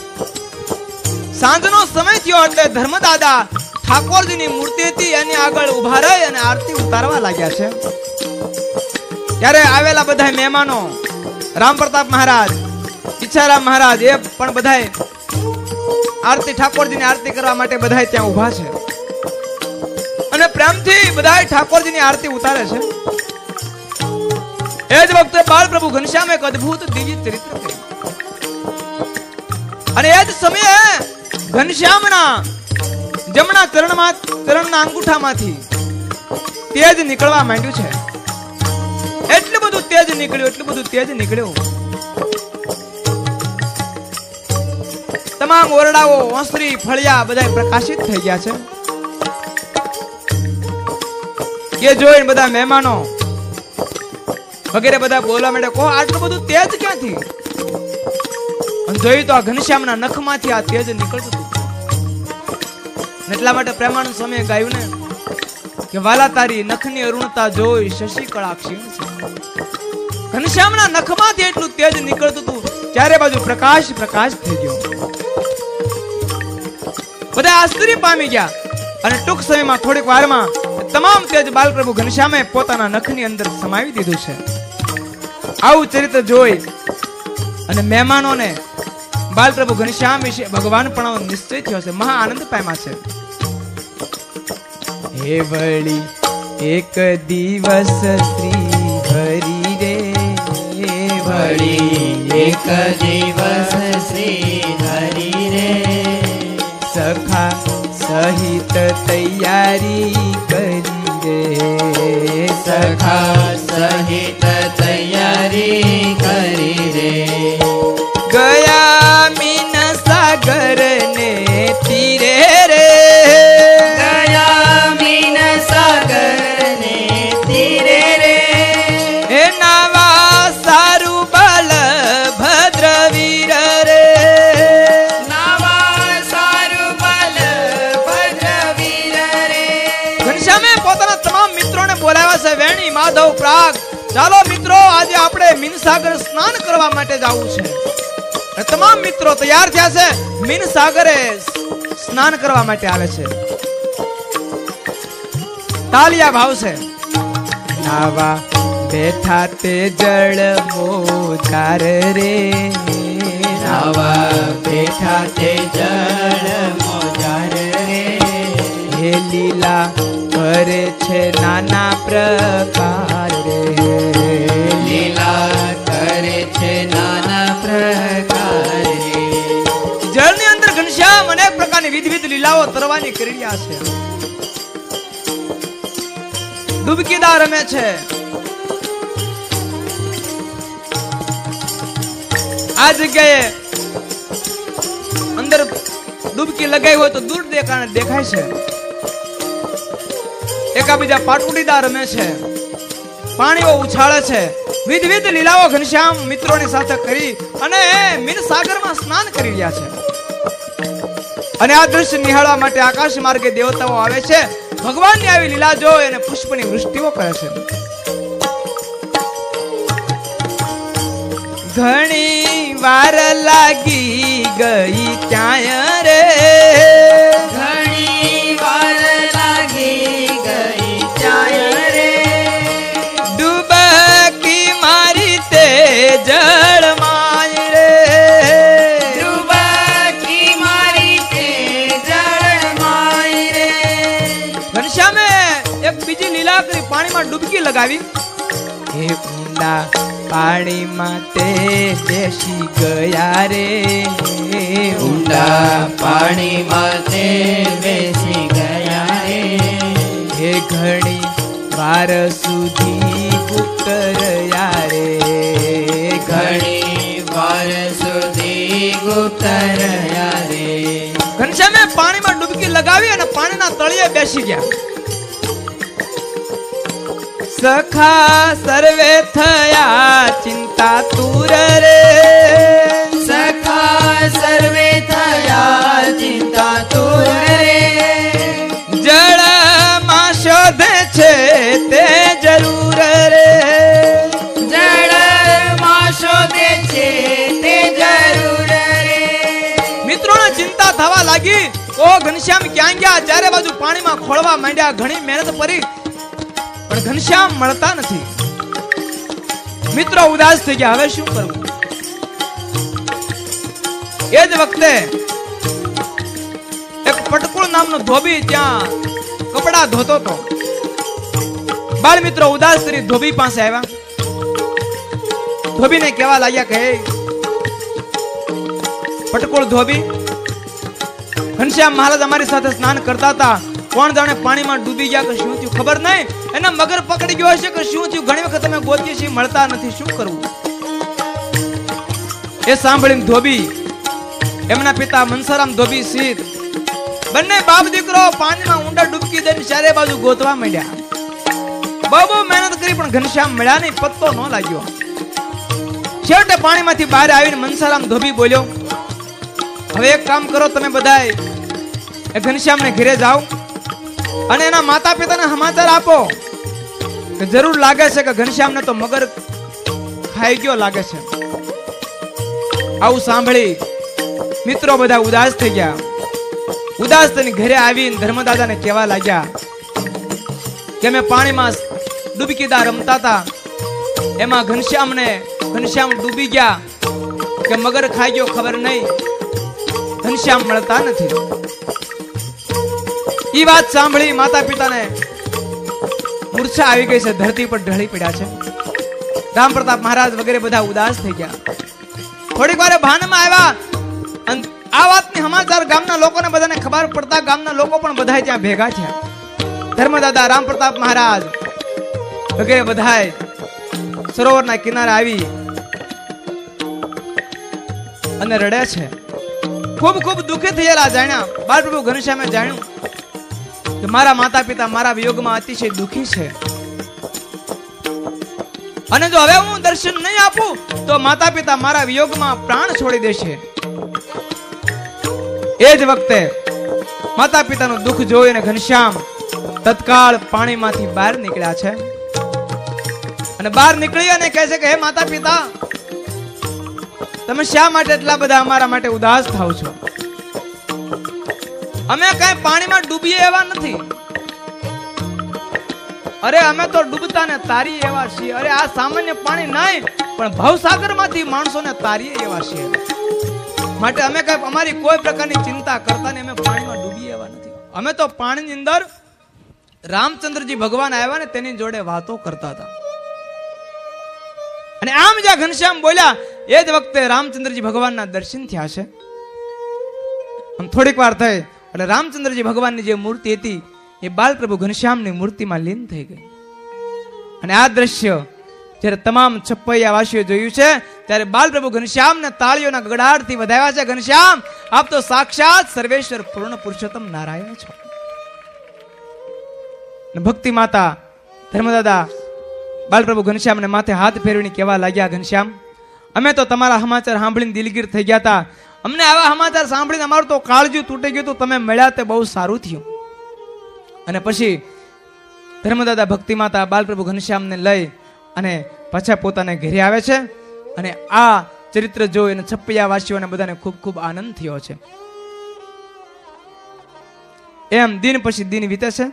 સાંજનો સમય થયો એટલે ધર્મદાદા ઠાકોરજીની મૂર્તિ હતી એની આગળ ઊભા રહી અને આરતી ઉતારવા लाग्या છે ત્યારે આવેલા બધા મહેમાનો રામ પ્રતાપ મહારાજ ઈચ્છારામ મહારાજ એ પણ બધાય આરતી ઠાકોરજીની આરતી કરવા માટે બધાય ત્યાં ઊભા છે અને પ્રેમથી બધાય ઠાકોરજીની આરતી ઉતારે છે એ જ વખતે બાળ પ્રભુ ઘનશ્યામ એક અદ્ભુત દિવ્ય ચરિત્ર કર્યું અને એ જ સમયે ઘનશ્યામના જમણા ચરણના અંગૂઠામાંથી તેજ નીકળવા માંડ્યું છે એટલું બધું તેજ નીકળ્યું તમામ ઓરડાઓ ઓસરી ફળિયા બધા પ્રકાશિત થઈ ગયા છે એ જોઈને બધા મહેમાનો વગેરે બધા બોલવા માંડ્યા કો આટલું બધું તેજ ક્યાંથી જોયું તો આ ઘનશ્યામના નખમાંથી આ તેજ નીકળતું હતું એટલા માટે પ્રેમાનંદ સ્વામીએ ગાયું ને કે વાલા તારી નખની અરુણતા જોઈ શશી કળા ક્ષીણ છે ઘનશ્યામના નખમાંથી એટલું તેજ નીકળતું હતું ચારે બાજુ પ્રકાશ થઈ ગયો બધા આશ્ચર્ય પામી ગયા અને ટૂંક સમયમાં થોડીક વારમાં તમામ તેજ બાલપ્રભુ ઘનશ્યામે પોતાના નખની અંદર સમાવી દીધું છે આવું ચરિત્ર જોઈ અને મહેમાનોને બાલપ્રભુ ઘનશ્યામ વિશે ભગવાન પણ નિશ્ચય થયો છે મહા આનંદ પામ્યા છે હે વળી એક દિવસ શ્રી હરિ રે વળી એક દિવસ શ્રી હરિ રે સખા સહિત તૈયારી કરી રે સખા સહિત તૈયારી કરી રે ગયા મીન સાગર ને તીરે રે ગયા મીન સાગર ને તીરે રે હે નાવા સારું બલ ભદ્ર વીર રે નાવા સારું બલ ભદ્ર વીર રે ઘનશ્યામે પોતાના તમામ મિત્રોને બોલાવ્યા છે વેણી માધવ પ્રાગ ચાલો મિત્રો આજે આપણે મીન સાગર સ્નાન કરવા માટે જવું છે તમામ મિત્રો તૈયાર થયા છે મીન સાગરે સ્નાન કરવા માટે આવે છે તાલિયા ભાવ છે નાવા બેઠા તે જળ મોજાર રે નાવા બેઠા તે જળ મોજાર રે હે લીલા કરે છે નાના પ્રકાર રે લીલા કરે છે નાના પ્રકાર રે જળની અંદર ઘનશ્યામ અનેક પ્રકારની વિવિધ લીલાઓ તરવાની કરી રહ્યા છે ડૂબકીદાર રમે છે આ જગ્યાએ અંદર ડૂબકી લગાવી હોય તો દૂર દેખાય છે. એકાબીજા પાટુડીદાર રમે છે, પાણીઓ ઉછાળે છે, વિવિધ લીલાઓ ઘનશ્યામ મિત્રોની સાથે કરી અને મીન સાગરમાં સ્નાન કરી રહ્યા છે. અને આ દ્રશ્ય નિહાળવા માટે આકાશ માર્ગે દેવતાઓ આવે છે. ભગવાનની આવી લીલા જોઈ અને પુષ્પની વૃષ્ટિઓ કરે છે. ઘણી વાર લાગી ગઈ ત્યાં રે, ઘણી વાર લાગી ગઈ ત્યાં રે, ડૂબકી મારી તે જળમાં રે, ડૂબકી મારી તે જળમાં રે. ઘનશ્યામે એક બીજી લીલા કરી પાણીમાં ડૂબકી લગાવી. હે ઊંડા પાણીમાં તે બેસી ગયા રે, ઊંડા પાણીમાં તે બેસી ગયા રે, હે ઘણી વાર સુધી ગુપ્ત રહ્યા રે, ઘણી વાર સુધી ગુપ્ત રહ્યા રે. ઘનશ્યામે પાણીમાં ડૂબકી લગાવી અને પાણીના તળિયે બેસી ગયા. સખા સર્વે થયા ચિંતા તુર રે, સખા સર્વે થયા ચિંતા તુર રે, જળમાં શોધે છે તે જરૂર રે, જળમાં શોધે છે તે જરૂર રે. મિત્રોને ચિંતા થવા લાગી. ઓ ઘનશ્યામ ક્યાં ગયા? ચારે બાજુ પાણીમાં ખોળવા માંડ્યા. ઘણી મહેનત કરી પણ ઘનશ્યામ મળતા નથી. મિત્રો ઉદાસ થઈ ગયા. હવે શું કરવું? એ જ વખતે એક પટકુળ નામનો ધોબી ત્યાં કપડા ધોતો હતો. બાળ મિત્રો ઉદાસ કરી ધોબી પાસે આવ્યા. ધોબીને કહેવા લાગ્યા કે પટકુળ ધોબી, ઘનશ્યામ મહારાજ અમારી સાથે સ્નાન કરતા હતા. કોણ જાણે પાણીમાં ડૂબી ગયા કે શું થયું ખબર નહીં. એના મગર પકડી ગયો હશે કે શું થયું. ઘણી વખત અમે ગોતીએ છીએ, મળતા નથી. શું કરવું? એ સાંભળીને ધોબી, એમના પિતા મનસારામ ધોબી સીત બંને બાપ દીકરો પાણીમાં ઊંડા ડૂબકી દઈને ચારે બાજુ ગોતવા માંડ્યા. બહુ મહેનત કરી પણ ઘનશ્યામ મળ્યા નહીં. પત્તો ન લાગ્યો. છેવટે પાણીમાંથી બહાર આવીને મનસારામ ધોબી બોલ્યો, હવે એક કામ કરો, તમે બધાય એ ઘનશ્યામને ઘરે જાઓ અને એના માતા પિતાને સમાચાર આપો કે જરૂર લાગે છે કે ઘનશ્યામને તો મગર ખાઈ ગયો લાગે છે. આવું સાંભળી મિત્રો બધા ઉદાસ થઈ ગયા. ઉદાસ થઈને ઘરે આવીને ધર્મદાદાને કહેવા લાગ્યા કે અમે પાણીમાં ડૂબકીદાર રમતા હતા, એમાં ઘનશ્યામ ડૂબી ગયા કે મગર ખાઈ ગયો ખબર નહીં. ઘનશ્યામ મળતા નથી. ઈ વાત સાંભળી માતા પિતાને મૂર્છા આવી ગઈ છે. ધરતી પર ઢળી પડ્યા છે. રામ પ્રતાપ મહારાજ વગેરે બધા ઉદાસ થઈ ગયા. થોડીક વાર ભાનમાં આવ્યા અને આ વાતની સમાચાર ગામના લોકોને બધાને ખબર પડતા ગામના લોકો પણ બધા ત્યાં ભેગા થયા. ધર્મદાદા, રામ પ્રતાપ મહારાજ વગેરે બધા સરોવરના કિનારે આવી અને રડે છે. ખૂબ ખૂબ દુઃખી થયેલા જાણ્યા. બાળપ્રભુ ઘનશ્યામે જાણ્યું કે મારા માતા પિતા મારા વિયોગમાં અતિશય દુઃખી છે અને જો હવે હું દર્શન નહીં આપું તો માતા પિતા મારા વિયોગમાં પ્રાણ છોડી દેશે. એ જ વખતે માતા પિતાનું દુઃખ જોઈને ઘનશ્યામ તત્કાળ પાણીમાંથી બહાર નીકળ્યા છે અને બહાર નીકળી અને કહે છે કે હે માતા પિતા, તમે શા માટે એટલા બધા અમારા માટે ઉદાસ થાવ છો? અમે કઈ પાણીમાં ડૂબીએ એવા નથી. અરે અમે તો ડૂબતા ને તારીએ એવા છીએ. અરે આ સામાન્ય પાણી નહીં પણ ભવસાગર માંથી માણસોને તારીએ એવા છીએ. માટે અમે કઈ અમારી કોઈ પ્રકારની ચિંતા કરતા ને અમે પાણીમાં ડૂબીએ એવા નથી. અમે તો પાણીની અંદર રામચંદ્રજી ભગવાન આવ્યા ને તેની જોડે વાતો કરતા હતા. અને આમ જ્યાં ઘનશ્યામ બોલ્યા એ જ વખતે રામચંદ્રજી ભગવાનના દર્શન થયા છે. થોડીક વાર થઈ એટલે રામચંદ્રજી ભગવાનની જે મૂર્તિ હતી એ બાલપ્રભુ ઘનશ્યામની મૂર્તિમાં લીન થઈ ગઈ. અને આ દ્રશ્ય જ્યારે તમામ છપૈયા વાસીઓ જોયું છે ત્યારે બાલપ્રભુ ઘનશ્યામને તાળીઓના ગગડાટથી વધાવ્યા છે. ઘનશ્યામ આપ તો સાક્ષાત સર્વેશ્વર પૂર્ણ પુરુષોત્તમ નારાયણ છો. ભક્તિ માતા ધર્મદાદા બાલપ્રભુ ઘનશ્યામને માથે હાથ ફેરવીને કહેવા લાગ્યા, ઘનશ્યામ, અમે તો તમારા સમાચાર સાંભળીને દિલગીર થઈ ગયા હતા. અમને આવા સમાચાર સાંભળીને અમારું તો કાળજું તૂટી ગયું હતું. તમે મળ્યા તે બહુ સારું થયું. અને પછી ધર્મદાદા ભક્તિ માતા બાલપ્રભુ ઘનશ્યામને લઈ અને પાછા પોતાને ઘરે આવે છે. અને આ ચરિત્ર જોઈ અને છપૈયા વાસીઓને બધાને ખૂબ ખૂબ આનંદ થયો છે. એમ દિન પછી દિન વીતે છે.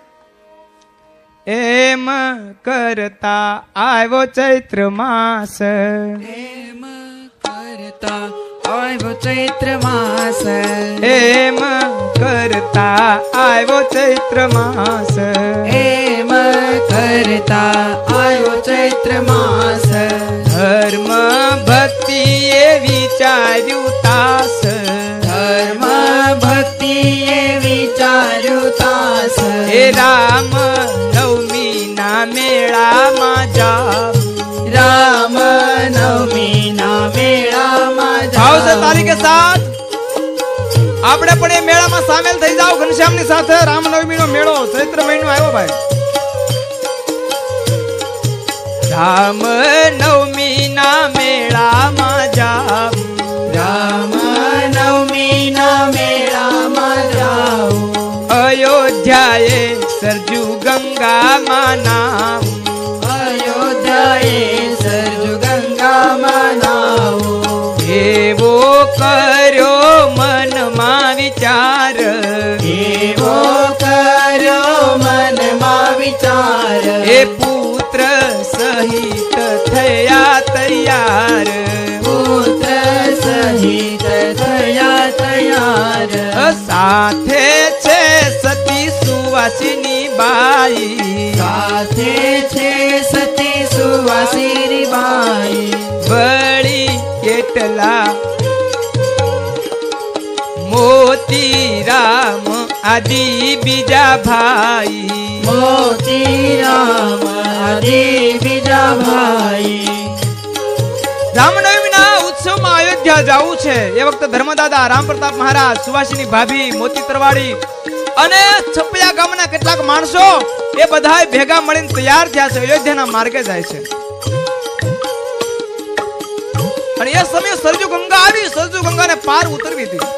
એમ કરતા આવ્યો ચૈત્ર માસ, એમ કરતા આવ્યો ચૈત્ર માસ, એમ કરતા આવ્યો ચૈત્ર માસ, એમ કરતા આવ્યો ચૈત્ર માસ. ધર્મ ભક્તિ એ વિચાર્યું તાસ, ધર્મ ભક્તિ એ વિચાર્યું તાસ. એ રામ નવમી ના મેળામાં જાવ, રામ નવમી ના મેળામાં ભાવ છે તારીખ કે સાથ આપણે પણ એ મેળામાં સામેલ થઈ જાવ ઘનશ્યામની સાથે. રામનવમી નો મેળો ચૈત્ર મહિનો આવ્યો ભાઈ. રામ નવમી ના મેળામાં જાવ, રામ નવમી ના મેળામાં જાઓ. અયોધ્યાએ સરજુ ગંગામાં નામ, અયોધ્યાએ સરજુ ગંગામાં નાવો. એવો કર્યો મનમાં વિચાર, એવો કર્યો મનમાં વિચાર. એ પુત્ર સહિત થયા તૈયાર, પુત્ર સહિત થયા તૈયાર. સાથે છે સતી સુવાસિની બાઈ, સાથે છે સતી સુવાસિની બાઈ. વળી કેટલા મોતી રામ આદિ બીજા ભાઈ, મોતી રામ આદિ બીજા ભાઈ. રામનવમીના ઉત્સવમાં અયોધ્યા જવું છે. એ વખતે ધર્મદાદા રામ પ્રતાપ મહારાજ, સુવાસિની ભાભી, મોતી તરવાડી અને છપૈયા ગામના કેટલાક માણસો એ બધા ભેગા મળીને તૈયાર થયા છે. અયોધ્યાના માર્ગે જાય છે. અને એ સમયે સરજુ ગંગા આવી. સરજુ ગંગાને પાર ઉતરવી હતી.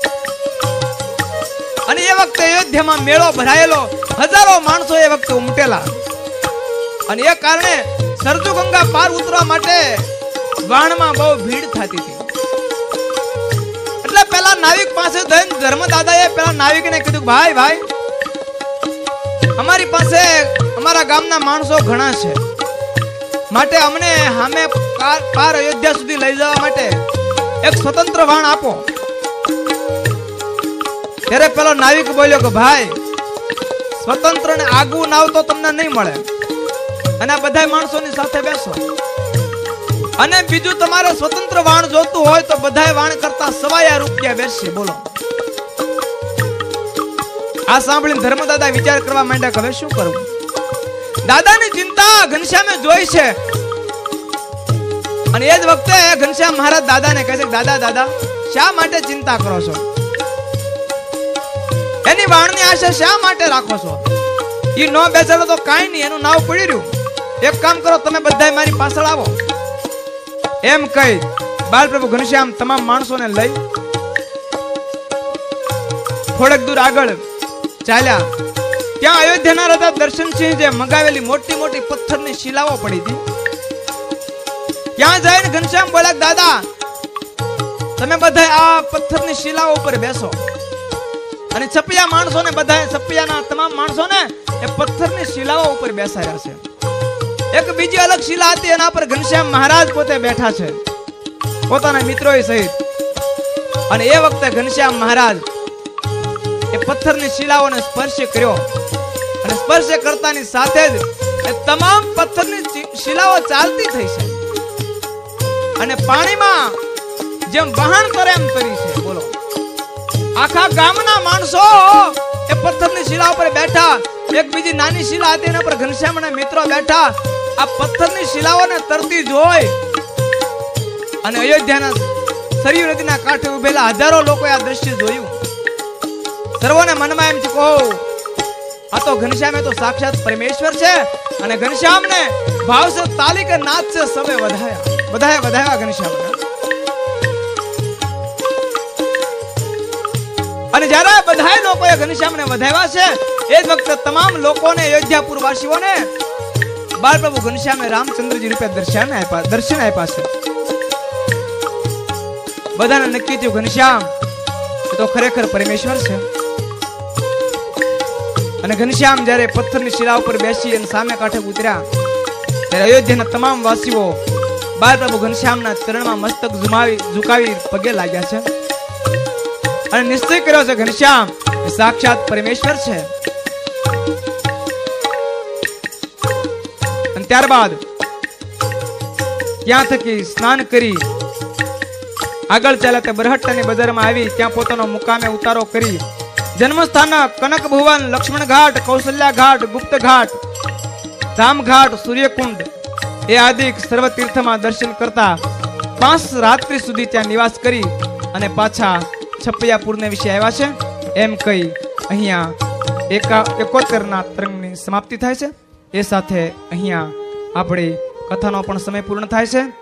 અને એ વખતે અયોધ્યામાં મેળો ભરાયેલો, હજારો માણસો એ વખતે ઉમટેલા. અને એ કારણે સરજુ ગંગા પાર ઉતરવા માટે વાણમાં બહુ ભીડ થતી હતી. એટલે પેલા નાવિક પાસે જઈને ધર્મદાદાએ પેલા નાવિકને કીધું, ભાઈ ભાઈ, અમારી પાસે અમારા ગામના માણસો ઘણા છે, માટે અમને સામે પાર અયોધ્યા સુધી લઈ જવા માટે એક સ્વતંત્ર વાણ આપો. ત્યારે પેલો નાવિક બોલ્યો કે ભાઈ, સ્વતંત્ર ને આગવું નાવ તો તમને નહીં મળે, અને આ બધા માણસોની સાથે બેસો. અને બીજું, તમારે સ્વતંત્ર વાણ જોતું હોય તો બધા વાણ કરતા ₹1,000 બેસશે. બોલો. આ સાંભળીને ધર્મદાદા વિચાર કરવા માંડ્યા કે હવે શું કરવું. દાદાની ચિંતા ઘનશ્યામે જોઈ છે. અને એ જ વખતે ઘનશ્યામ મહારાજ દાદાને કહે છે, દાદા દાદા, શા માટે ચિંતા કરો છો? એની વાણની આશા શા માટે રાખો છો? ઈ નો બેસાડો તો કાંઈ નહીં, એનું નાવ પડી રહ્યું. એક કામ કરો, તમે બધા મારી પાછળ આવો. એમ કહી બાલપ્રભુ ઘનશ્યામ તમામ માણસોને લઈ થોડેક દૂર આગળ ચાલ્યા. ત્યાં અયોધ્યાના રાજા દર્શનસિંહ જે મંગાવેલી મોટી મોટી પથ્થરની શિલાઓ પડી હતી, ત્યાં જઈને ઘનશ્યામ બોલ્યા, દાદા, તમે બધા આ પથ્થરની શિલાઓ ઉપર બેસો. અને છપૈયા માણસોને બધા, છપૈયાના તમામ માણસોને એ પથ્થરની શિલાઓ ઉપર બેસાડ્યા છે. એક બીજી અલગ શિલા હતી, એના પર ઘનશ્યામ મહારાજ પોતે બેઠા છે, પોતાના મિત્રો સહિત. અને એ વખતે ઘનશ્યામ મહારાજ એ પથ્થરની શિલાઓને સ્પર્શ કર્યો. અને સ્પર્શ કરતાની સાથે જ એ તમામ પથ્થરની શિલાઓ ચાલતી થઈ છે. અને પાણીમાં જેમ વહાણ કરે એમ કરી છે. બોલો. આખા ગામના માણસો એ પથ્થરની શિલા ઉપર બેઠા. એક બીજી નાની શિલા હતી, એના પર ઘનશ્યામના મિત્રો બેઠા. આ પથ્થરની શિલાઓને તરતી જોઈ અને અયોધ્યાના સરયુ નદીના કાંઠે ઉભેલા હજારો લોકોએ આ દ્રશ્ય જોયું. સર્વોને મનમાં એમ થયું, ઓહ, આ તો ઘનશ્યામ એ તો સાક્ષાત પરમેશ્વર છે. અને ઘનશ્યામને ભાવસે તાલી કે નાદ છે સવે વધાયા ઘનશ્યામને. અને જ્યારે બધાય લોકોએ ઘનશ્યામને વધાવ્યા છે, એ જ વખતે તમામ લોકોને, અયોધ્યાપુર વાસીઓને બાળ પ્રભુ ઘનશ્યામે રામચંદ્રજી રૂપે દર્શન આપ્યા છે. બધાને નક્કી થયું ઘનશ્યામ એ તો ખરેખર પરમેશ્વર છે. અને ઘનશ્યામ જ્યારે પથ્થરની શિલા ઉપર બેસી અને સામે કાંઠે ઉતર્યા, ત્યારે અયોધ્યાના તમામ વાસીઓ બાળ પ્રભુ ઘનશ્યામના ચરણમાં મસ્તક ઝુકાવી પગે લાગ્યા છે અને નિશ્ચય કર્યો છે ઘનશ્યામ એ સાક્ષાત પરમેશ્વર છે. અને ત્યારબાદ ત્યાં થકી સ્નાન કરી આગળ ચાલ્યા તે બરહટ્ટાની બજારમાં આવી, ત્યાં પોતાનો મુકામે ઉતારો કરી જન્મસ્થાન કનક ભુવન, લક્ષ્મણ ઘાટ, કૌશલ્યા ઘાટ, ગુપ્ત ઘાટ, ધામ ઘાટ, સૂર્યકુંડ એ આદિ સર્વ તીર્થમાં દર્શન કરતા 5 રાત્રિ સુધી ત્યાં નિવાસ કરી અને પાછા છપૈયાપુરને વિશે આવ્યા છે. એમ કહી અહીંયા 71ના તરંગની સમાપ્તિ થાય છે. એ સાથે અહીંયા આપણી કથાનો પણ સમય પૂર્ણ થાય છે.